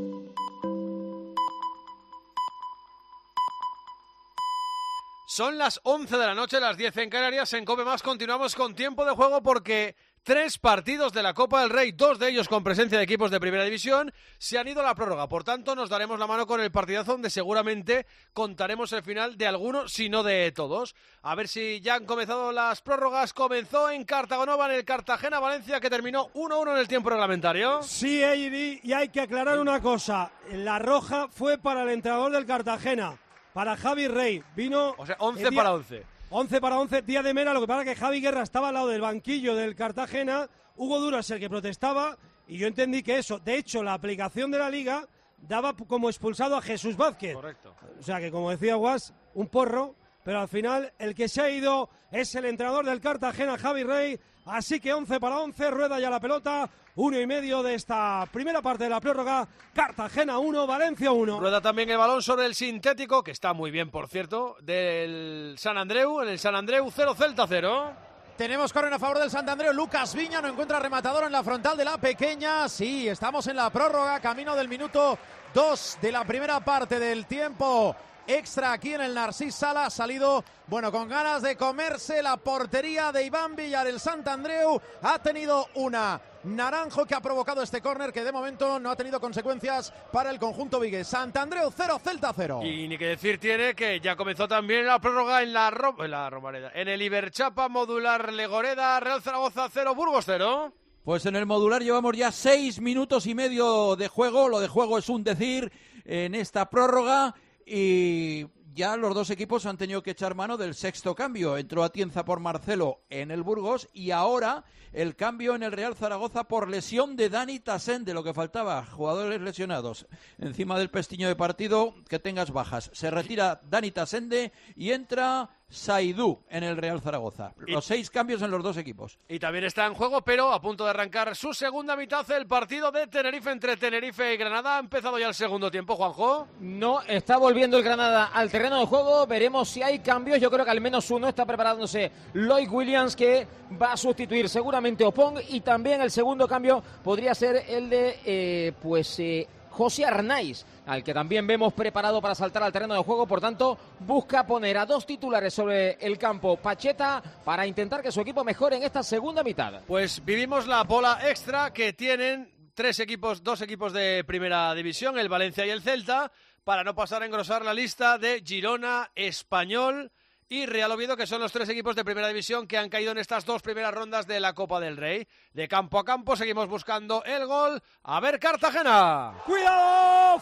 Son las once de la noche, las diez en Canarias. En COPE Más continuamos con tiempo de juego porque tres partidos de la Copa del Rey, dos de ellos con presencia de equipos de Primera División, se han ido a la prórroga. Por tanto, nos daremos la mano con el partidazo donde seguramente contaremos el final de alguno, si no de todos. A ver si ya han comenzado las prórrogas. Comenzó en Cartagonova, en el Cartagena-Valencia, que terminó uno uno en el tiempo reglamentario. Sí, Eddie, y hay que aclarar una cosa. La roja fue para el entrenador del Cartagena. Para Javi Rey, vino... O sea, once para once. once para once, día de Mera, lo que pasa es que Javi Guerra estaba al lado del banquillo del Cartagena, Hugo Duro es el que protestaba, y yo entendí que eso, de hecho, la aplicación de la Liga daba como expulsado a Jesús Vázquez. Correcto. O sea que, como decía Guas, un porro, pero al final el que se ha ido es el entrenador del Cartagena, Javi Rey, así que once para once, rueda ya la pelota, uno y medio de esta primera parte de la prórroga. Cartagena uno, Valencia uno. Rueda también el balón sobre el sintético, que está muy bien, por cierto, del San Andreu. En el San Andreu cero, Celta cero. Tenemos corner a favor del Sant Andreu. Lucas Viña no encuentra rematador en la frontal de la pequeña. Sí, estamos en la prórroga, camino del minuto dos de la primera parte del tiempo extra aquí en el Narcís Sala. Ha salido, bueno, con ganas de comerse la portería de Iván Villar. El Sant Andreu ha tenido una Naranjo, que ha provocado este córner que de momento no ha tenido consecuencias para el conjunto vigués. Santandreu cero, Celta cero. Y ni que decir tiene que ya comenzó también la prórroga en la, Ro en la Romareda. En el Iberchapa Modular Legoreda, Real Zaragoza cero, Burgos cero. Pues en el modular llevamos ya seis minutos y medio de juego. Lo de juego es un decir en esta prórroga. Y ya los dos equipos han tenido que echar mano del sexto cambio. Entró Atienza por Marcelo en el Burgos y ahora el cambio en el Real Zaragoza por lesión de Dani Tasende, lo que faltaba, jugadores lesionados. Encima del pestiño de partido, que tengas bajas. Se retira Dani Tasende y entra Saidú en el Real Zaragoza. Los seis cambios en los dos equipos. Y también está en juego, pero a punto de arrancar su segunda mitad, el partido de Tenerife entre Tenerife y Granada. ¿Ha empezado ya el segundo tiempo, Juanjo? No, está volviendo el Granada al terreno de juego. Veremos si hay cambios. Yo creo que al menos uno está preparándose Lloyd Williams, que va a sustituir seguramente Opong. Y también el segundo cambio podría ser el de, eh, pues... Eh, José Arnaiz, al que también vemos preparado para saltar al terreno de juego. Por tanto, busca poner a dos titulares sobre el campo Pacheta para intentar que su equipo mejore en esta segunda mitad. Pues vivimos la bola extra que tienen tres equipos, dos equipos de primera división, el Valencia y el Celta, para no pasar a engrosar la lista de Girona, Español y Real Oviedo, que son los tres equipos de primera división que han caído en estas dos primeras rondas de la Copa del Rey. De campo a campo seguimos buscando el gol. A ver, Cartagena. ¡Cuidado!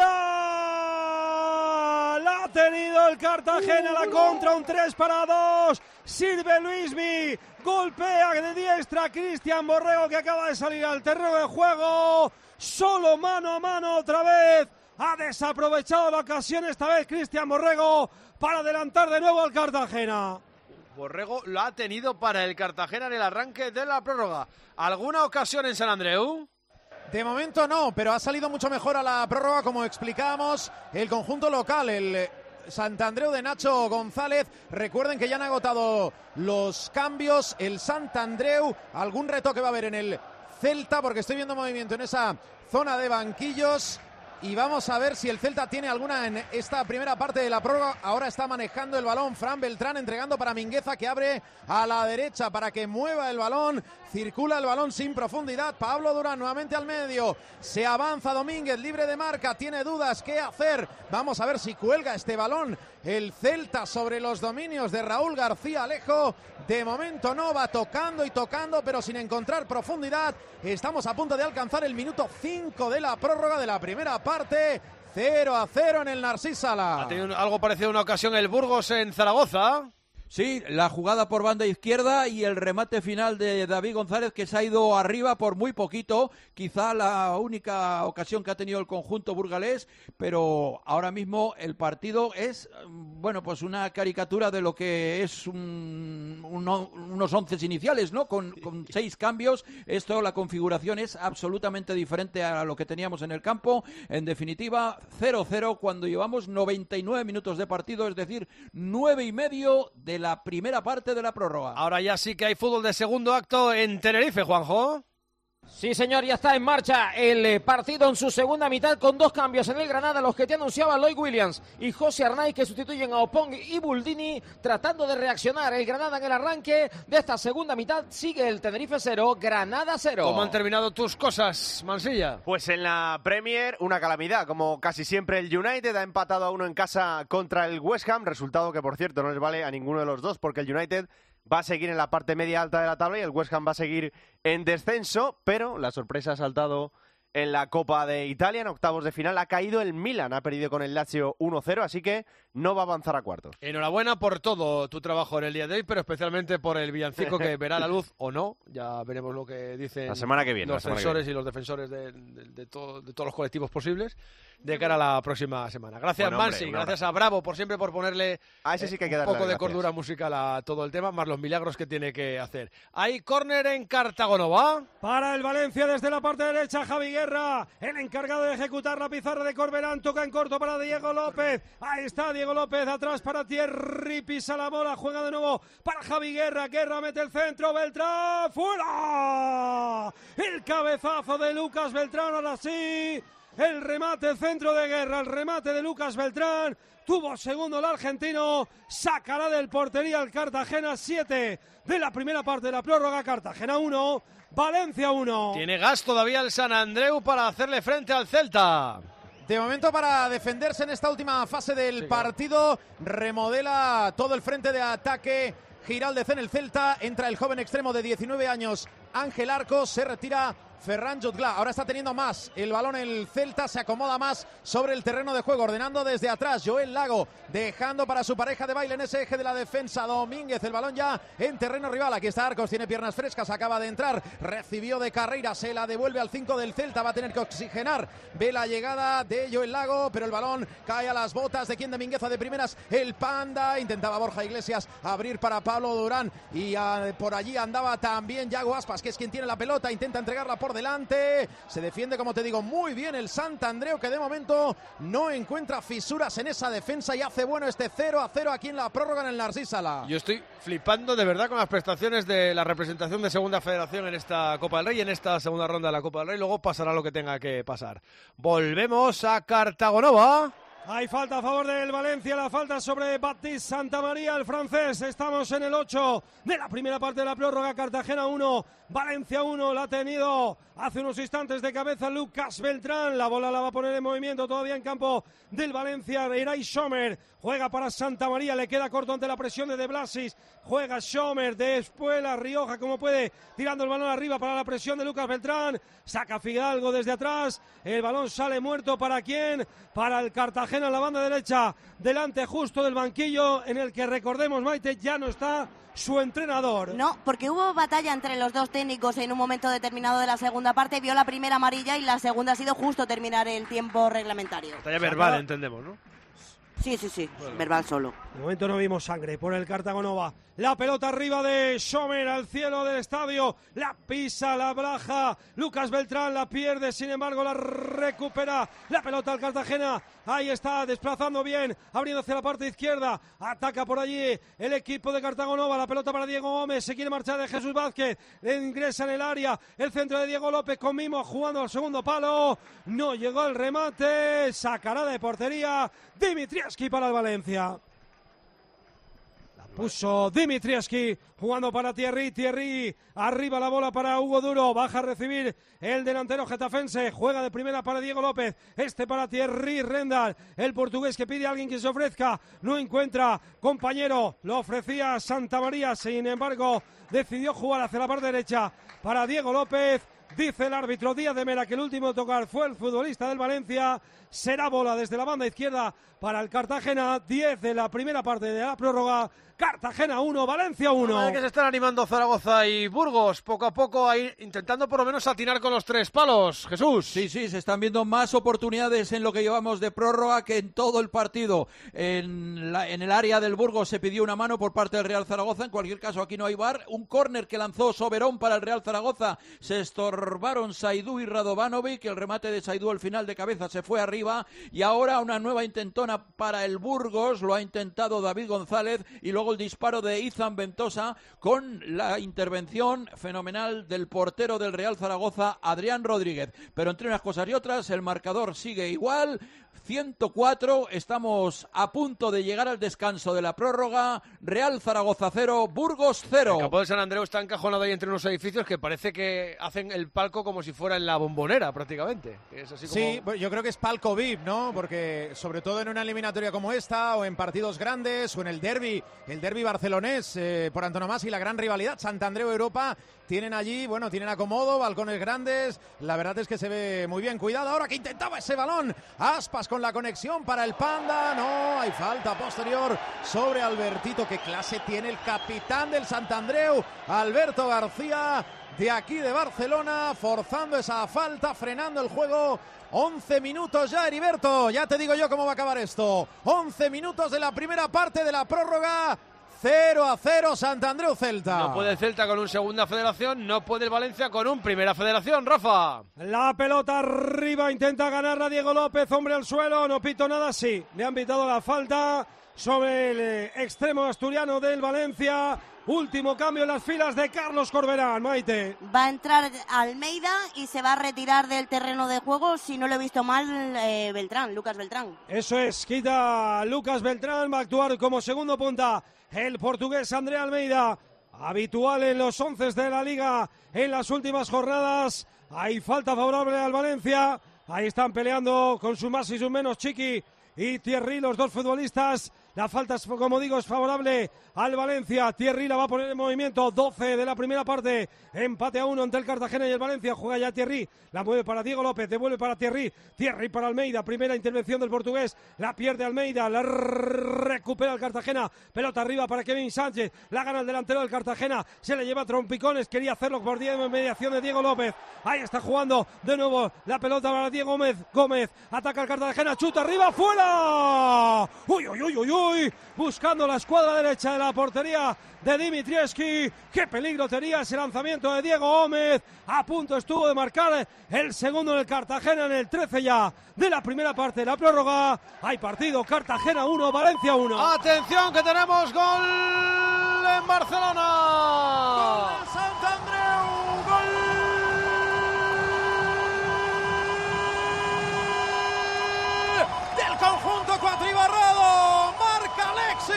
¡Fuera! La ha tenido el Cartagena, la contra, un tres para dos. Sirve Luismi. Golpea de diestra Cristian Borrego, que acaba de salir al terreno de juego. Solo mano a mano otra vez. Ha desaprovechado la ocasión esta vez Cristian Borrego para adelantar de nuevo al Cartagena. Borrego lo ha tenido para el Cartagena en el arranque de la prórroga. ¿Alguna ocasión en San Andreu? De momento no, pero ha salido mucho mejor a la prórroga, como explicábamos, el conjunto local, el Santandreu de Nacho González. Recuerden que ya han agotado los cambios, el Santandreu. Algún retoque va a haber en el Celta, porque estoy viendo movimiento en esa zona de banquillos. Y vamos a ver si el Celta tiene alguna en esta primera parte de la prórroga. Ahora está manejando el balón Fran Beltrán, entregando para Mingueza, que abre a la derecha para que mueva el balón. Circula el balón sin profundidad. Pablo Durán nuevamente al medio. Se avanza Domínguez, libre de marca. Tiene dudas qué hacer. Vamos a ver si cuelga este balón el Celta sobre los dominios de Raúl García Alejo. De momento no, va tocando y tocando, pero sin encontrar profundidad. Estamos a punto de alcanzar el minuto cinco de la prórroga de la primera parte. cero a cero en el Narcís Sala. Ha tenido algo parecido a una ocasión el Burgos en Zaragoza. Sí, la jugada por banda izquierda y el remate final de David González, que se ha ido arriba por muy poquito, quizá la única ocasión que ha tenido el conjunto burgalés, pero ahora mismo el partido es, bueno, pues una caricatura de lo que es un, uno, unos once iniciales, ¿no? Con, con seis cambios. Esto, la configuración es absolutamente diferente a lo que teníamos en el campo. En definitiva, cero cero cuando llevamos noventa y nueve minutos de partido, es decir, nueve y medio de la primera parte de la prórroga. Ahora ya sí que hay fútbol de segundo acto en Tenerife, Juanjo. Sí, señor, ya está en marcha el partido en su segunda mitad con dos cambios en el Granada, los que te anunciaba Lloyd Williams y José Arnaiz, que sustituyen a Opong y Buldini, tratando de reaccionar el Granada en el arranque de esta segunda mitad. Sigue el Tenerife cero, Granada cero. ¿Cómo han terminado tus cosas, Mansilla? Pues en la Premier, una calamidad. Como casi siempre, el United ha empatado a uno en casa contra el West Ham, resultado que, por cierto, no les vale a ninguno de los dos, porque el United va a seguir en la parte media alta de la tabla y el West Ham va a seguir en descenso, pero la sorpresa ha saltado en la Copa de Italia, en octavos de final. Ha caído el Milan, ha perdido con el Lazio uno cero, así que no va a avanzar a cuartos. Enhorabuena por todo tu trabajo en el día de hoy, pero especialmente por el villancico que verá la luz o no. Ya veremos lo que dicen la semana que viene, los defensores y los defensores de, de, de, todo, de todos los colectivos posibles de cara a la próxima semana. Gracias, bueno, Mansi, hombre, gracias a Bravo por siempre por ponerle a ese sí que hay que un darle poco de gracias. cordura musical a todo el tema, más los milagros que tiene que hacer. Hay córner en Cartagonova. Para el Valencia desde la parte derecha, Javi Guerra, el encargado de ejecutar la pizarra de Corberán, toca en corto para Diego López. Ahí está Diego López, atrás para Thierry, pisa la bola, juega de nuevo para Javi Guerra. Guerra mete el centro, Beltrán, ¡fuera! El cabezazo de Lucas Beltrán, ahora sí. el remate, centro de guerra, el remate de Lucas Beltrán. Tuvo segundo el argentino, sacará del portería el Cartagena. Siete de la primera parte de la prórroga. Cartagena uno, Valencia uno. Tiene gas todavía el Sant Andreu para hacerle frente al Celta. De momento, para defenderse en esta última fase del sí, partido, remodela todo el frente de ataque Giraldez en el Celta. Entra el joven extremo de diecinueve años, Ángel Arcos. Se retira Ferran Jutgla. Ahora está teniendo más el balón el Celta, se acomoda más sobre el terreno de juego, ordenando desde atrás. Joel Lago dejando para su pareja de baile en ese eje de la defensa. Domínguez, el balón ya en terreno rival. Aquí está Arcos, tiene piernas frescas, acaba de entrar, recibió de carrera, se la devuelve al cinco del Celta. Va a tener que oxigenar. Ve la llegada de Joel Lago, pero el balón cae a las botas de quien, de Mingueza. De primeras el Panda, intentaba Borja Iglesias abrir para Pablo Durán y uh, por allí andaba también Yago Aspas, que es quien tiene la pelota, intenta entregarla por delante, se defiende, como te digo, muy bien el Sant Andreu, que de momento no encuentra fisuras en esa defensa y hace bueno este cero a cero aquí en la prórroga en el Narcís Sala. Yo estoy flipando de verdad con las prestaciones de la representación de Segunda Federación en esta Copa del Rey, en esta segunda ronda de la Copa del Rey. Luego pasará lo que tenga que pasar. Volvemos a Cartagonova. Hay falta a favor del Valencia, la falta sobre Baptiste Santamaría, el francés. Estamos en el ocho de la primera parte de la prórroga. Cartagena uno, Valencia uno. La ha tenido hace unos instantes de cabeza Lucas Beltrán. La bola la va a poner en movimiento todavía en campo del Valencia. Eray Schomer juega para Santamaría, le queda corto ante la presión de De Blasis. Juega Schomer, después la Rioja como puede, tirando el balón arriba para la presión de Lucas Beltrán. Saca Fidalgo desde atrás. El balón sale muerto. ¿Para quién? Para el Cartagena en la banda derecha. Delante justo del banquillo, en el que, recordemos, Maite, ya no está su entrenador. No, porque hubo batalla entre los dos técnicos en un momento determinado de la segunda parte. Vio la primera amarilla y la segunda ha sido justo terminar el tiempo reglamentario. Batalla verbal, entendemos, ¿no? Sí, sí, sí, bueno, verbal solo. De momento no vimos sangre por el Cartagonova. La pelota arriba de Schomer al cielo del estadio. La pisa, la braja. Lucas Beltrán la pierde, sin embargo la recupera. La pelota al Cartagena. Ahí está, desplazando bien, abriendo hacia la parte izquierda. Ataca por allí el equipo de Cartagonova. La pelota para Diego Gómez. Se quiere marchar de Jesús Vázquez. Ingresa en el área. El centro de Diego López con Mimo jugando al segundo palo. No llegó el remate. Sacará de portería Dimitrievski para el Valencia. Puso Dimitrievski jugando para Thierry, Thierry arriba la bola para Hugo Duro, baja a recibir el delantero getafense, juega de primera para Diego López, este para Thierry Rendal, el portugués que pide a alguien que se ofrezca, no encuentra compañero, lo ofrecía Santamaría, sin embargo decidió jugar hacia la parte derecha para Diego López. Dice el árbitro Díaz de Mera que el último a tocar fue el futbolista del Valencia. Será bola desde la banda izquierda para el Cartagena. diez de la primera parte de la prórroga. Cartagena uno, Valencia uno. Que se están animando Zaragoza y Burgos poco a poco, ahí intentando por lo menos atinar con los tres palos. Jesús. Sí, sí, se están viendo más oportunidades en lo que llevamos de prórroga que en todo el partido. En, la, en el área del Burgos se pidió una mano por parte del Real Zaragoza. En cualquier caso, aquí no hay V A R. Un córner que lanzó Soberón para el Real Zaragoza. Se estorbaron Saidú y Radovanovic. El remate de Saidú al final de cabeza se fue arriba. Y ahora una nueva intentona para el Burgos. Lo ha intentado David González. Y luego el disparo de Izan Ventosa con la intervención fenomenal del portero del Real Zaragoza, Adrián Rodríguez. Pero entre unas cosas y otras, el marcador sigue igual. ciento cuatro, estamos a punto de llegar al descanso de la prórroga. Real Zaragoza cero, Burgos cero. El campo de San Andreu está encajonado ahí entre unos edificios que parece que hacen el palco como si fuera en la Bombonera prácticamente. Es así como... Sí, yo creo que es palco V I P, ¿no? Porque sobre todo en una eliminatoria como esta o en partidos grandes o en el derbi, el derbi barcelonés eh, por antonomasia y la gran rivalidad Sant Andreu Europa, tienen allí, bueno, tienen acomodo, balcones grandes, la verdad es que se ve muy bien. Cuidado ahora que intentaba ese balón, Aspas con la conexión para el Panda, no, hay falta posterior sobre Albertito. Qué clase tiene el capitán del Sant Andreu, Alberto García, de aquí de Barcelona, forzando esa falta, frenando el juego. once minutos ya, Heriberto, ya te digo yo cómo va a acabar esto. once minutos de la primera parte de la prórroga. cero a cero Sant Andreu Celta. No puede el Celta con un segunda federación, no puede el Valencia con un primera federación, Rafa. La pelota arriba, intenta ganarla Diego López, hombre al suelo, no pito nada, sí. Le han pitado la falta sobre el eh, extremo asturiano del Valencia. Último cambio en las filas de Carlos Corberán, Maite. Va a entrar Almeida y se va a retirar del terreno de juego, si no lo he visto mal, eh, Beltrán, Lucas Beltrán. Eso es, quita Lucas Beltrán, va a actuar como segundo punta el portugués André Almeida, habitual en los once de la Liga en las últimas jornadas. Hay falta favorable al Valencia, ahí están peleando con sus más y sus menos Chiqui y Thierry, los dos futbolistas. La falta, como digo, es favorable al Valencia. Thierry la va a poner en movimiento. doce de la primera parte. Empate a uno entre el Cartagena y el Valencia. Juega ya Thierry. La mueve para Diego López. Devuelve para Thierry. Thierry para Almeida. Primera intervención del portugués. La pierde Almeida. La recupera el Cartagena. Pelota arriba para Kevin Sánchez. La gana el delantero del Cartagena. Se le lleva trompicones. Quería hacerlo por mediación de Diego López. Ahí está jugando de nuevo la pelota para Diego Gómez. Gómez ataca al Cartagena. Chuta arriba. ¡Fuera! ¡Uy, uy, uy, uy! uy! Buscando la escuadra derecha de la portería de Dimitrievski. Qué peligro tenía ese lanzamiento de Diego Gómez. A punto estuvo de marcar el segundo en el Cartagena en el trece ya de la primera parte de la prórroga. Hay partido, Cartagena uno, Valencia uno. Atención que tenemos gol en Barcelona. Gol del Sant Andreu, gol del conjunto cuatribarrado. Marca Alexis,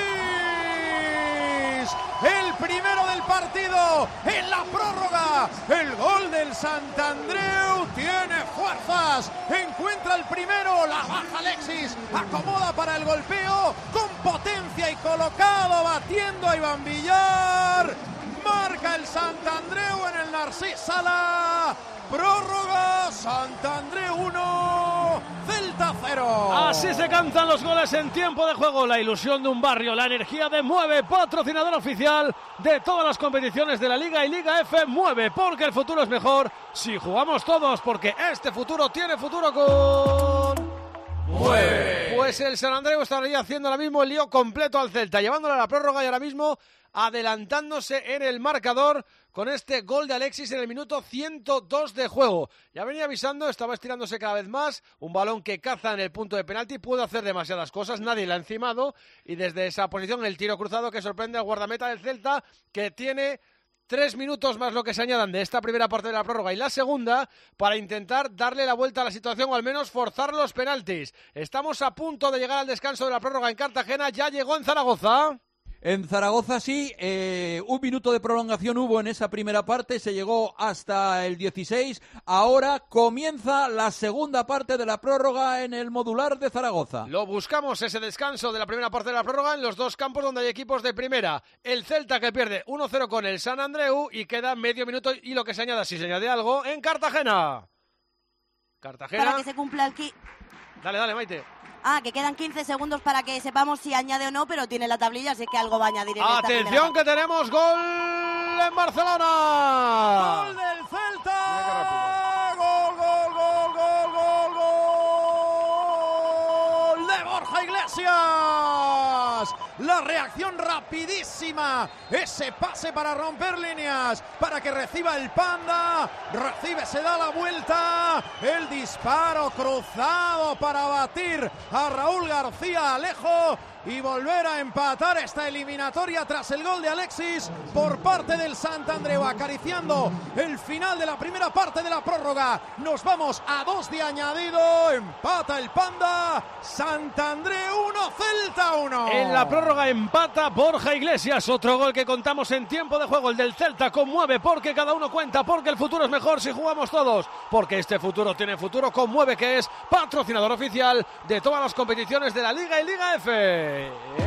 el primero del partido en la prórroga. El gol del Sant Andreu tiene fuerzas, encuentra el primero, la baja Alexis, acomoda para el golpeo con potencia y colocado, batiendo a Iván Villar. Marca el Sant Andreu en el Narcís Sala. Prórroga, Sant Andreu uno, Celta cero. Así se cantan los goles en tiempo de juego. La ilusión de un barrio, la energía de Mueve, patrocinador oficial de todas las competiciones de la Liga y Liga F. Mueve, porque el futuro es mejor si jugamos todos, porque este futuro tiene futuro con... Mueve. Pues el Sant Andreu estaría haciendo ahora mismo el lío completo al Celta, llevándole a la prórroga y ahora mismo adelantándose en el marcador con este gol de Alexis en el minuto ciento dos de juego. Ya venía avisando, estaba estirándose cada vez más, un balón que caza en el punto de penalti, puede hacer demasiadas cosas, nadie la ha encimado, y desde esa posición el tiro cruzado que sorprende al guardameta del Celta, que tiene tres minutos más lo que se añadan de esta primera parte de la prórroga y la segunda para intentar darle la vuelta a la situación o al menos forzar los penaltis. Estamos a punto de llegar al descanso de la prórroga en Cartagena, ya llegó en Zaragoza. En Zaragoza sí, eh, un minuto de prolongación hubo en esa primera parte, se llegó hasta el dieciséis, ahora comienza la segunda parte de la prórroga en el modular de Zaragoza. Lo buscamos, ese descanso de la primera parte de la prórroga en los dos campos donde hay equipos de primera. El Celta que pierde uno cero con el Sant Andreu y queda medio minuto y lo que se añada, si se añade algo, en Cartagena. Cartagena. Para que se cumpla el ki... Dale, dale, Maite. Ah, que quedan quince segundos para que sepamos si añade o no, pero tiene la tablilla, así que algo va a añadir en esta Atención que tenemos gol en Barcelona. Gol del Celta. Gol, gol, gol, gol, gol, gol de Borja Iglesias. La reacción rapidísima, ese pase para romper líneas, para que reciba el Panda, recibe, se da la vuelta, el disparo cruzado para batir a Raúl García Alejo y volver a empatar esta eliminatoria tras el gol de Alexis por parte del Sant Andreu, acariciando el final de la primera parte de la prórroga. Nos vamos a dos de añadido, empata el Panda, Sant Andreu uno, Celta uno. En la prórroga empata Borja Iglesias, otro gol que contamos en tiempo de juego, el del Celta conmueve porque cada uno cuenta, porque el futuro es mejor si jugamos todos, porque este futuro tiene futuro con Mueve, que es patrocinador oficial de todas las competiciones de la Liga y Liga F.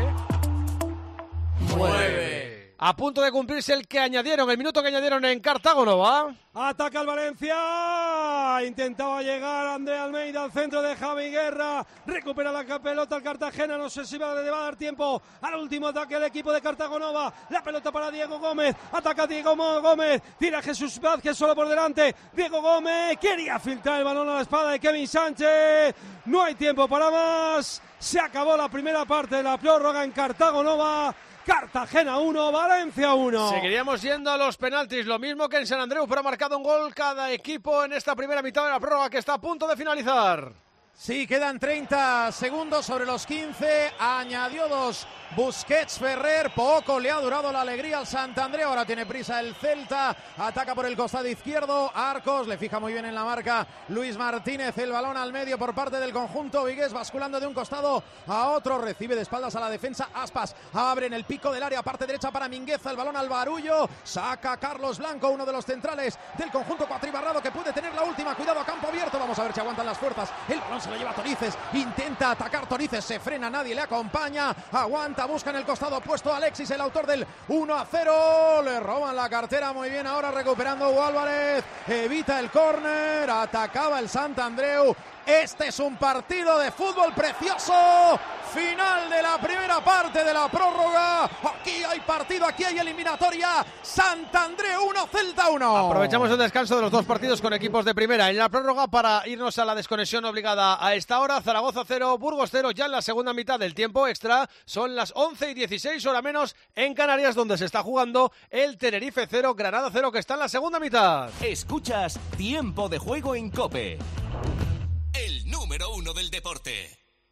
Mueve. A punto de cumplirse el que añadieron, el minuto que añadieron en Cartago, ¿va? Ataca el Valencia, intentaba llegar André Almeida al centro de Javi Guerra, recupera la pelota al Cartagena, no sé si va, le va a dar tiempo al último ataque el equipo de Cartagonova, la pelota para Diego Gómez, ataca Diego Gómez, tira Jesús Vázquez solo por delante, Diego Gómez quería filtrar el balón a la espalda de Kevin Sánchez, no hay tiempo para más, se acabó la primera parte de la prórroga en Cartagonova. Cartagena uno, Valencia uno. Seguiríamos yendo a los penaltis, lo mismo que en Sant Andreu, pero ha marcado un gol cada equipo en esta primera mitad de la prórroga que está a punto de finalizar. Sí, quedan treinta segundos sobre los quince. Añadió dos Busquets Ferrer. Poco le ha durado la alegría al Santandreu. Ahora tiene prisa el Celta. Ataca por el costado izquierdo. Arcos le fija muy bien en la marca Luis Martínez. El balón al medio por parte del conjunto vigués, basculando de un costado a otro. Recibe de espaldas a la defensa Aspas. Abre en el pico del área, parte derecha para Mingueza. El balón al Barullo. Saca Carlos Blanco, uno de los centrales del conjunto cuatribarrado, que puede tener la última. Cuidado a campo abierto. Vamos a ver si aguantan las fuerzas. El balón se lo lleva Torices. Intenta atacar Torices. Se frena, nadie le acompaña. Aguanta, busca en el costado opuesto Alexis, el autor del uno a cero. Le roban la cartera muy bien. Ahora recuperando Hugo Álvarez. Evita el córner. Atacaba el Santandreu. Este es un partido de fútbol precioso. Final de la primera parte de la prórroga. Aquí hay partido, aquí hay eliminatoria. Santandreu uno, Celta uno. Aprovechamos el descanso de los dos partidos con equipos de primera en la prórroga para irnos a la desconexión obligada a esta hora. Zaragoza cero, Burgos cero, ya en la segunda mitad del tiempo extra. Son las once y dieciséis, hora menos en Canarias, donde se está jugando el Tenerife cero, Granada cero, que está en la segunda mitad. Escuchas Tiempo de Juego en COPE. El número uno del deporte.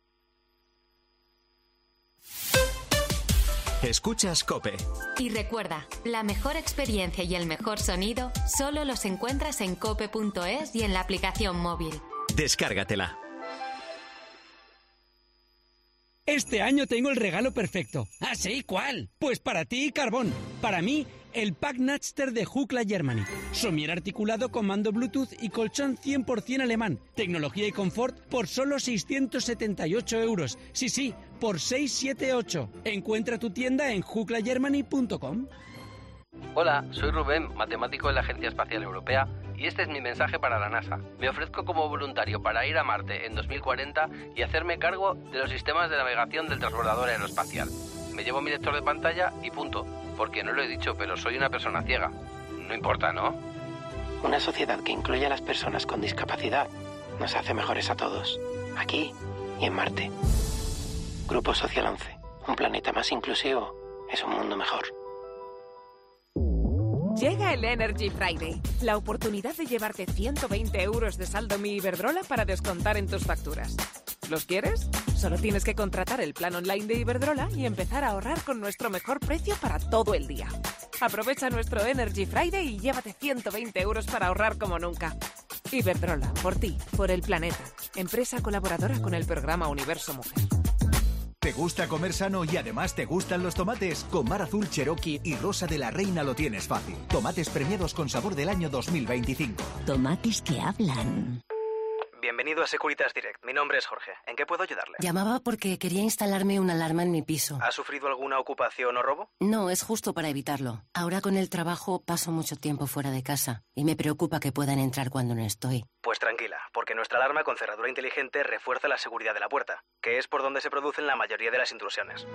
Escuchas COPE. Y recuerda, la mejor experiencia y el mejor sonido solo los encuentras en cope punto es y en la aplicación móvil. Descárgatela. Este año tengo el regalo perfecto. ¿Ah, sí? ¿Cuál? Pues para ti, Carbón. Para mí, el pack Natster de Hukla Germany. Somier articulado con mando Bluetooth y colchón cien por ciento alemán. Tecnología y confort por solo seiscientos setenta y ocho euros. Sí, sí, por seiscientos setenta y ocho. Encuentra tu tienda en hukla germany punto com. Hola, soy Rubén, matemático de la Agencia Espacial Europea, y este es mi mensaje para la NASA. Me ofrezco como voluntario para ir a Marte en dos mil cuarenta y hacerme cargo de los sistemas de navegación del transbordador aeroespacial. Me llevo mi lector de pantalla y punto, porque no lo he dicho, pero soy una persona ciega. No importa, ¿no? Una sociedad que incluye a las personas con discapacidad nos hace mejores a todos, aquí y en Marte. Grupo Social once, un planeta más inclusivo es un mundo mejor. Llega el Energy Friday, la oportunidad de llevarte ciento veinte euros de saldo Mi Iberdrola para descontar en tus facturas. ¿Los quieres? Solo tienes que contratar el plan online de Iberdrola y empezar a ahorrar con nuestro mejor precio para todo el día. Aprovecha nuestro Energy Friday y llévate ciento veinte euros para ahorrar como nunca. Iberdrola, por ti, por el planeta. Empresa colaboradora con el programa Universo Mujer. ¿Te gusta comer sano y además te gustan los tomates? Con Mar Azul, Cherokee y Rosa de la Reina lo tienes fácil. Tomates premiados con sabor del año dos mil veinticinco. Tomates que hablan. Bienvenido a Securitas Direct. Mi nombre es Jorge. ¿En qué puedo ayudarle? Llamaba porque quería instalarme una alarma en mi piso. ¿Ha sufrido alguna ocupación o robo? No, es justo para evitarlo. Ahora con el trabajo paso mucho tiempo fuera de casa y me preocupa que puedan entrar cuando no estoy. Pues tranquila, porque nuestra alarma con cerradura inteligente refuerza la seguridad de la puerta, que es por donde se producen la mayoría de las intrusiones.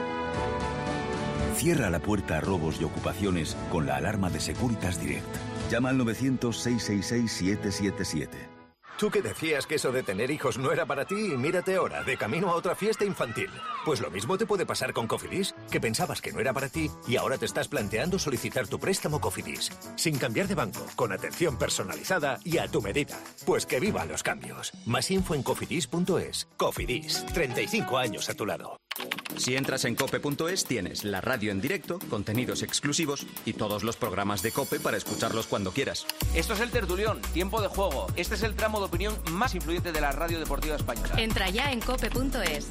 Cierra la puerta a robos y ocupaciones con la alarma de Securitas Direct. Llama al novecientos, seiscientos sesenta y seis, siete siete siete. Tú que decías que eso de tener hijos no era para ti y mírate ahora, de camino a otra fiesta infantil. Pues lo mismo te puede pasar con Cofidis, que pensabas que no era para ti y ahora te estás planteando solicitar tu préstamo Cofidis. Sin cambiar de banco, con atención personalizada y a tu medida. Pues que vivan los cambios. Más info en cofidis punto es. Cofidis, treinta y cinco años a tu lado. Si entras en cope punto es tienes la radio en directo, contenidos exclusivos y todos los programas de COPE para escucharlos cuando quieras. Esto es el Tertulión, Tiempo de Juego. Este es el tramo de opinión más influyente de la radio deportiva española. Entra ya en cope punto es.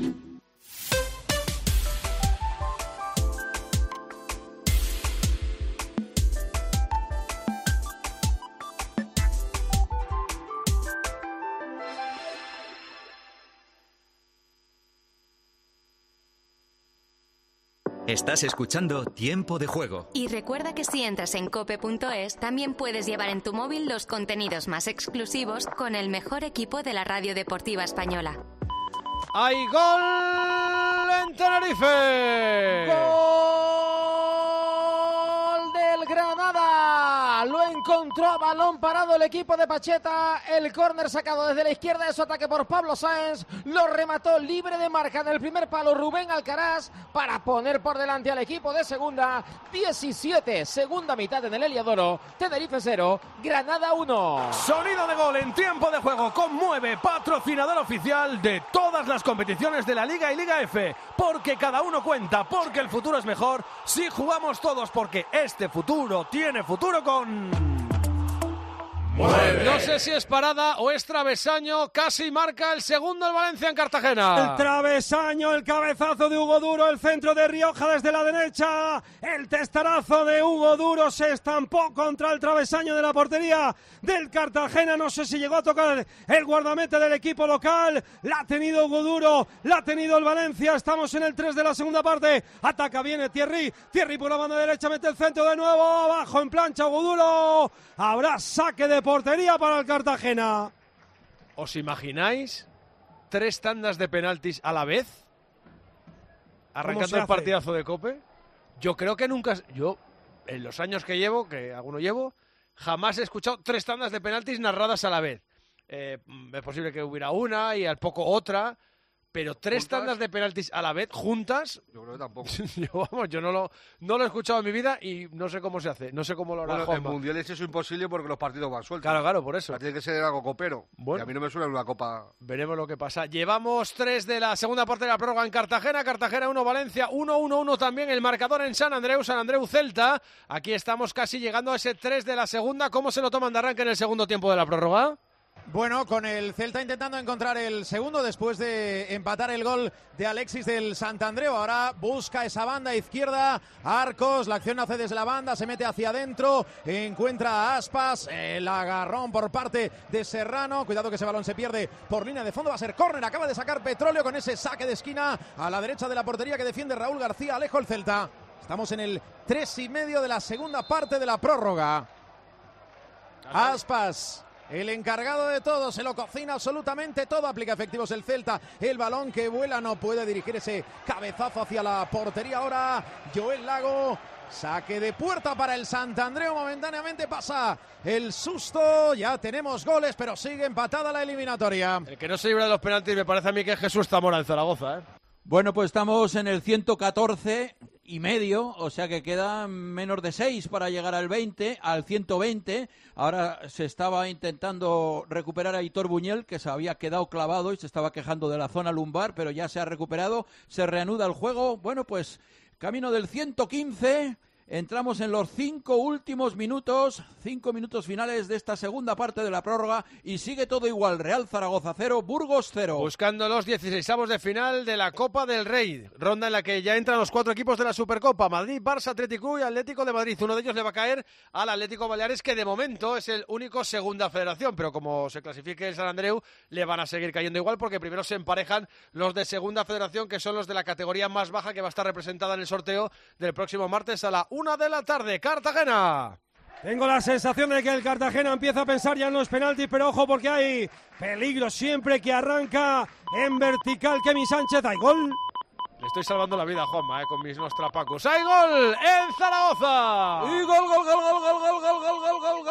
Estás escuchando Tiempo de Juego. Y recuerda que si entras en cope punto es, también puedes llevar en tu móvil los contenidos más exclusivos con el mejor equipo de la radio deportiva española. ¡Hay gol en Tenerife! ¡Gol del Granada! Pacheta lo encontró a balón parado el equipo de Pacheta. El córner sacado desde la izquierda de su ataque por Pablo Sáenz. Lo remató libre de marca en el primer palo Rubén Alcaraz para poner por delante al equipo de segunda. diecisiete, segunda mitad en el Heliodoro. Tenerife cero, Granada uno. Sonido de gol en tiempo de juego. Conmueve, patrocinador oficial de todas las competiciones de la Liga y Liga F. Porque cada uno cuenta, porque el futuro es mejor si jugamos todos, porque este futuro tiene futuro con... Mueve. No sé si es parada o es travesaño, casi marca el segundo el Valencia en Cartagena. El travesaño, el cabezazo de Hugo Duro, el centro de Rioja desde la derecha, el testarazo de Hugo Duro se estampó contra el travesaño de la portería del Cartagena, no sé si llegó a tocar el guardameta del equipo local, la ha tenido Hugo Duro, la ha tenido el Valencia, estamos en el tres de la segunda parte, ataca, viene Thierry, Thierry por la banda derecha, mete el centro de nuevo, abajo en plancha Hugo Duro, habrá saque de portería para el Cartagena. ¿Os imagináis tres tandas de penaltis a la vez? Arrancando el partidazo de COPE. Yo creo que nunca, yo en los años que llevo, que alguno llevo, jamás he escuchado tres tandas de penaltis narradas a la vez. Eh, es posible que hubiera una y al poco otra, pero tres ¿Juntas? tandas de penaltis a la vez, juntas. Yo creo que tampoco. yo, vamos, yo no lo, no lo he escuchado en mi vida y no sé cómo se hace, no sé cómo lo hará Bueno, en Juanma. mundiales eso es imposible porque los partidos van sueltos. Claro, claro, por eso. O sea, tiene que ser algo copero. Bueno. Y a mí no me suena una copa. Veremos lo que pasa. Llevamos tres de la segunda parte de la prórroga en Cartagena. Cartagena uno, Valencia uno, uno uno también el marcador en San Andreu, San Andreu Celta. Aquí estamos casi llegando a ese tres de la segunda. ¿Cómo se lo toman de arranque en el segundo tiempo de la prórroga? Bueno, con el Celta intentando encontrar el segundo después de empatar el gol de Alexis del Santandreu. Ahora busca esa banda izquierda, Arcos, la acción hace desde la banda, se mete hacia adentro, encuentra a Aspas, el agarrón por parte de Serrano, cuidado que ese balón se pierde por línea de fondo, va a ser córner, acaba de sacar Petróleo con ese saque de esquina a la derecha de la portería que defiende Raúl García, Alejo el Celta. Estamos en el tres y medio de la segunda parte de la prórroga. Aspas, el encargado de todo, se lo cocina absolutamente todo, aplica efectivos el Celta, el balón que vuela, no puede dirigir ese cabezazo hacia la portería ahora, Joel Lago, saque de puerta para el Santandreu, momentáneamente pasa el susto, ya tenemos goles, pero sigue empatada la eliminatoria. El que no se libra de los penaltis me parece a mí que es Jesús Zamora en Zaragoza, ¿eh? Bueno, pues estamos en el ciento catorce y medio, o sea que quedan menos de seis para llegar al veinte, al ciento veinte. Ahora se estaba intentando recuperar a Aitor Buñuel, que se había quedado clavado y se estaba quejando de la zona lumbar, pero ya se ha recuperado, se reanuda el juego. Bueno, pues camino del ciento quince, entramos en los cinco últimos minutos, cinco minutos finales de esta segunda parte de la prórroga y sigue todo igual, Real Zaragoza cero, Burgos cero. Buscando los dieciseisavos de final de la Copa del Rey, ronda en la que ya entran los cuatro equipos de la Supercopa, Madrid, Barça, Atlético y Atlético de Madrid. Uno de ellos le va a caer al Atlético Baleares, que de momento es el único segunda federación, pero como se clasifique el San Andreu, le van a seguir cayendo igual porque primero se emparejan los de segunda federación, que son los de la categoría más baja, que va a estar representada en el sorteo del próximo martes a la una de la tarde. Cartagena. Tengo la sensación de que el Cartagena empieza a pensar ya en los penaltis, pero ojo porque hay peligro siempre que arranca en vertical Kevin Sánchez. ¿Hay gol? Le estoy salvando la vida a Juanma, eh, con mis nostrapacos. ¡Hay gol en Zaragoza! Y gol, gol, gol, gol, gol, gol, gol, gol, gol, gol,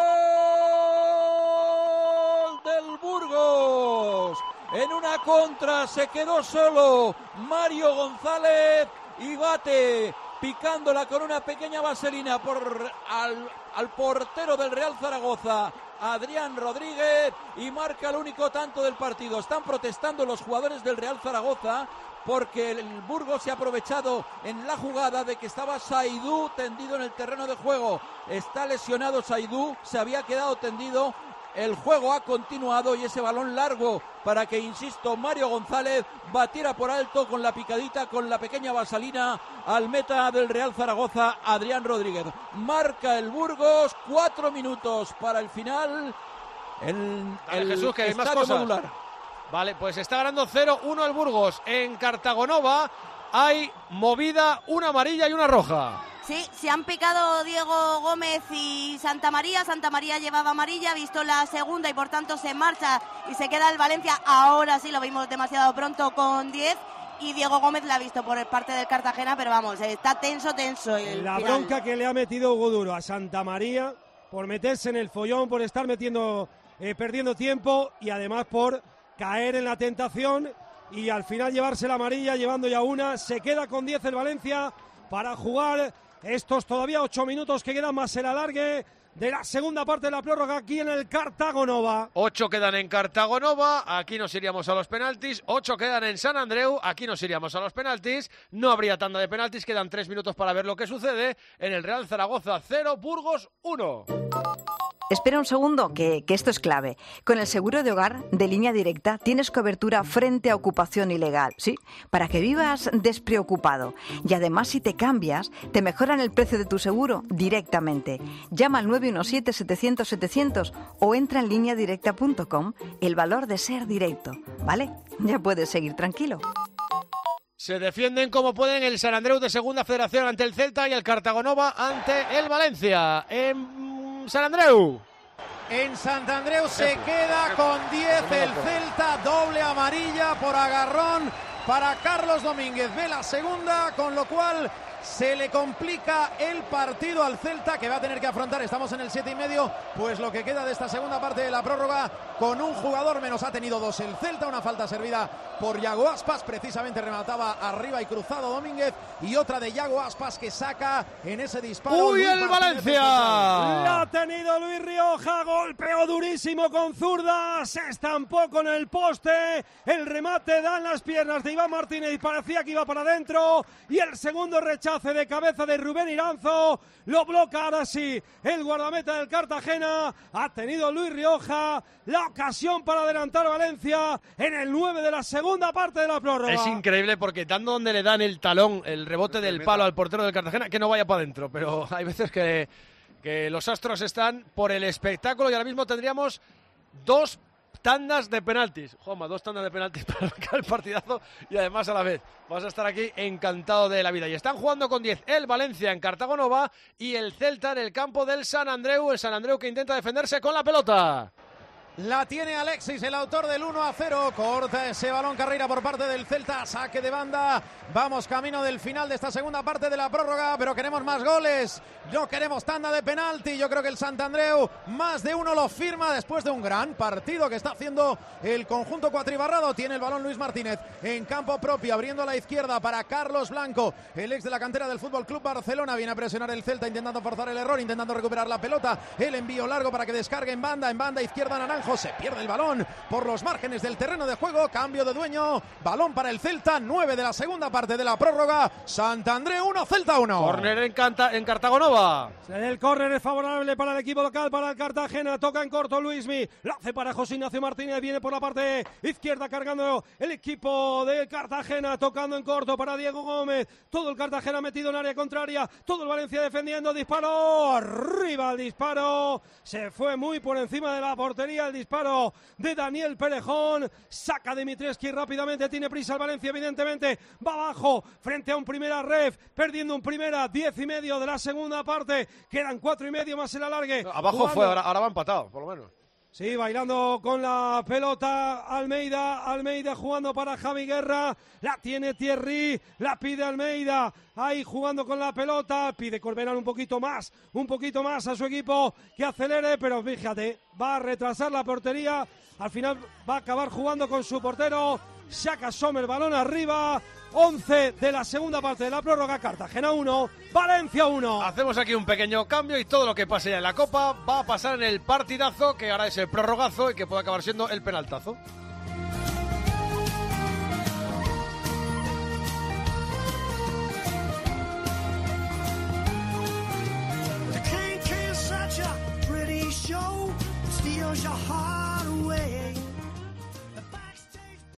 gol del Burgos. En una contra se quedó solo Mario González y bate, picándola con una pequeña vaselina por al, al portero del Real Zaragoza, Adrián Rodríguez, y marca el único tanto del partido. Están protestando los jugadores del Real Zaragoza porque el Burgos se ha aprovechado en la jugada de que estaba Saidú tendido en el terreno de juego. Está lesionado Saidú, se había quedado tendido. El juego ha continuado y ese balón largo para que, insisto, Mario González batiera por alto con la picadita, con la pequeña vaselina al meta del Real Zaragoza, Adrián Rodríguez. Marca el Burgos, cuatro minutos para el final. En Dale, el Jesús, que hay más Estadio cosas. Modular. Vale, pues está ganando cero uno el Burgos. En Cartagonova hay movida, una amarilla y una roja. Sí, se han picado Diego Gómez y Santa María. Santa María llevaba amarilla, ha visto la segunda y por tanto se marcha y se queda el Valencia. Ahora sí lo vimos demasiado pronto con diez. Y Diego Gómez la ha visto por parte del Cartagena, pero vamos, está tenso, tenso. El La final. bronca que le ha metido Hugo Duro a Santa María por meterse en el follón, por estar metiendo, eh, perdiendo tiempo y además por caer en la tentación y al final llevarse la amarilla, llevando ya una. Se queda con diez el Valencia para jugar estos todavía ocho minutos que quedan más el alargue de la segunda parte de la prórroga aquí en el Cartago Nova. Ocho quedan en Cartago Nova, aquí nos iríamos a los penaltis. Ocho quedan en Sant Andreu, aquí nos iríamos a los penaltis. No habría tanda de penaltis, quedan tres minutos para ver lo que sucede en el Real Zaragoza cero, Burgos uno. Espera un segundo, que, que esto es clave. Con el seguro de hogar de Línea Directa tienes cobertura frente a ocupación ilegal, ¿sí? Para que vivas despreocupado. Y además, si te cambias, te mejoran el precio de tu seguro directamente. Llama al nueve uno siete, setecientos, setecientos o entra en línea directa punto com. El valor de ser directo, ¿vale? Ya puedes seguir tranquilo. Se defienden como pueden el Sant Andreu de Segunda Federación ante el Celta y el Cartago Nova ante el Valencia. En Sant Andreu. En Sant Andreu se queda con diez el Celta, doble amarilla por agarrón para Carlos Domínguez. Ve la segunda, con lo cual se le complica el partido al Celta, que va a tener que afrontar, estamos en el siete y medio, pues lo que queda de esta segunda parte de la prórroga, con un jugador menos. Ha tenido dos el Celta, una falta servida por Yago Aspas, precisamente remataba arriba y cruzado Domínguez, y otra de Yago Aspas que saca en ese disparo. ¡Uy, el Valencia! La ha tenido Luis Rioja, golpeó durísimo con zurda, se estampó con el poste, el remate da en las piernas de Iván Martínez y parecía que iba para adentro, y el segundo rechazo de cabeza de Rubén Iranzo lo bloca ahora sí el guardameta del Cartagena. Ha tenido Luis Rioja la ocasión para adelantar a Valencia en el nueve de la segunda parte de la prórroga. Es increíble porque dando donde le dan el talón, el rebote del palo al portero del Cartagena, que no vaya para adentro, pero hay veces que, que los astros están por el espectáculo y ahora mismo tendríamos dos tandas de penaltis. Juanma, dos tandas de penaltis para marcar el partidazo y además a la vez vas a estar aquí encantado de la vida. Y están jugando con diez el Valencia en Cartago Nova y el Celta en el campo del Sant Andreu. El Sant Andreu que intenta defenderse con la pelota. La tiene Alexis, el autor del uno a cero. Corta ese balón Carreira por parte del Celta. Saque de banda. Vamos camino del final de esta segunda parte de la prórroga, pero queremos más goles. No queremos tanda de penalti. Yo creo que el Sant Andreu más de uno lo firma después de un gran partido que está haciendo el conjunto cuatribarrado. Tiene el balón Luis Martínez en campo propio, abriendo a la izquierda para Carlos Blanco, el ex de la cantera del Fútbol Club Barcelona. Viene a presionar el Celta intentando forzar el error, intentando recuperar la pelota. El envío largo para que descargue en banda, en banda izquierda Naranjo. Se pierde el balón por los márgenes del terreno de juego. Cambio de dueño. Balón para el Celta. nueve de la segunda parte de la prórroga. Sant Andreu uno, Celta uno. Córner en, en Cartago Nova. El córner es favorable para el equipo local, para el Cartagena. Toca en corto Luismi. Lo hace para José Ignacio Martínez. Viene por la parte izquierda cargando el equipo de Cartagena. Tocando en corto para Diego Gómez. Todo el Cartagena metido en área contraria. Todo el Valencia defendiendo. Disparo. Arriba el disparo. Se fue muy por encima de la portería el disparo de Daniel Perejón. Saca Dimitrescu rápidamente. Tiene prisa el Valencia, evidentemente. Va abajo frente a un primera ref. Perdiendo un primera. Diez y medio de la segunda parte. Quedan cuatro y medio más el alargue. Abajo Jugando. fue, ahora, ahora va empatado, por lo menos. Sí, bailando con la pelota Almeida, Almeida jugando para Javi Guerra, la tiene Thierry, la pide Almeida, ahí jugando con la pelota, pide Corberán un poquito más, un poquito más a su equipo que acelere, pero fíjate, va a retrasar la portería, al final va a acabar jugando con su portero, Xhaka Sommer, balón arriba. once de la segunda parte de la prórroga. Cartagena uno, Valencia uno. Hacemos aquí un pequeño cambio y todo lo que pase ya en la Copa va a pasar en el partidazo que ahora es el prorrogazo y que puede acabar siendo el penaltazo.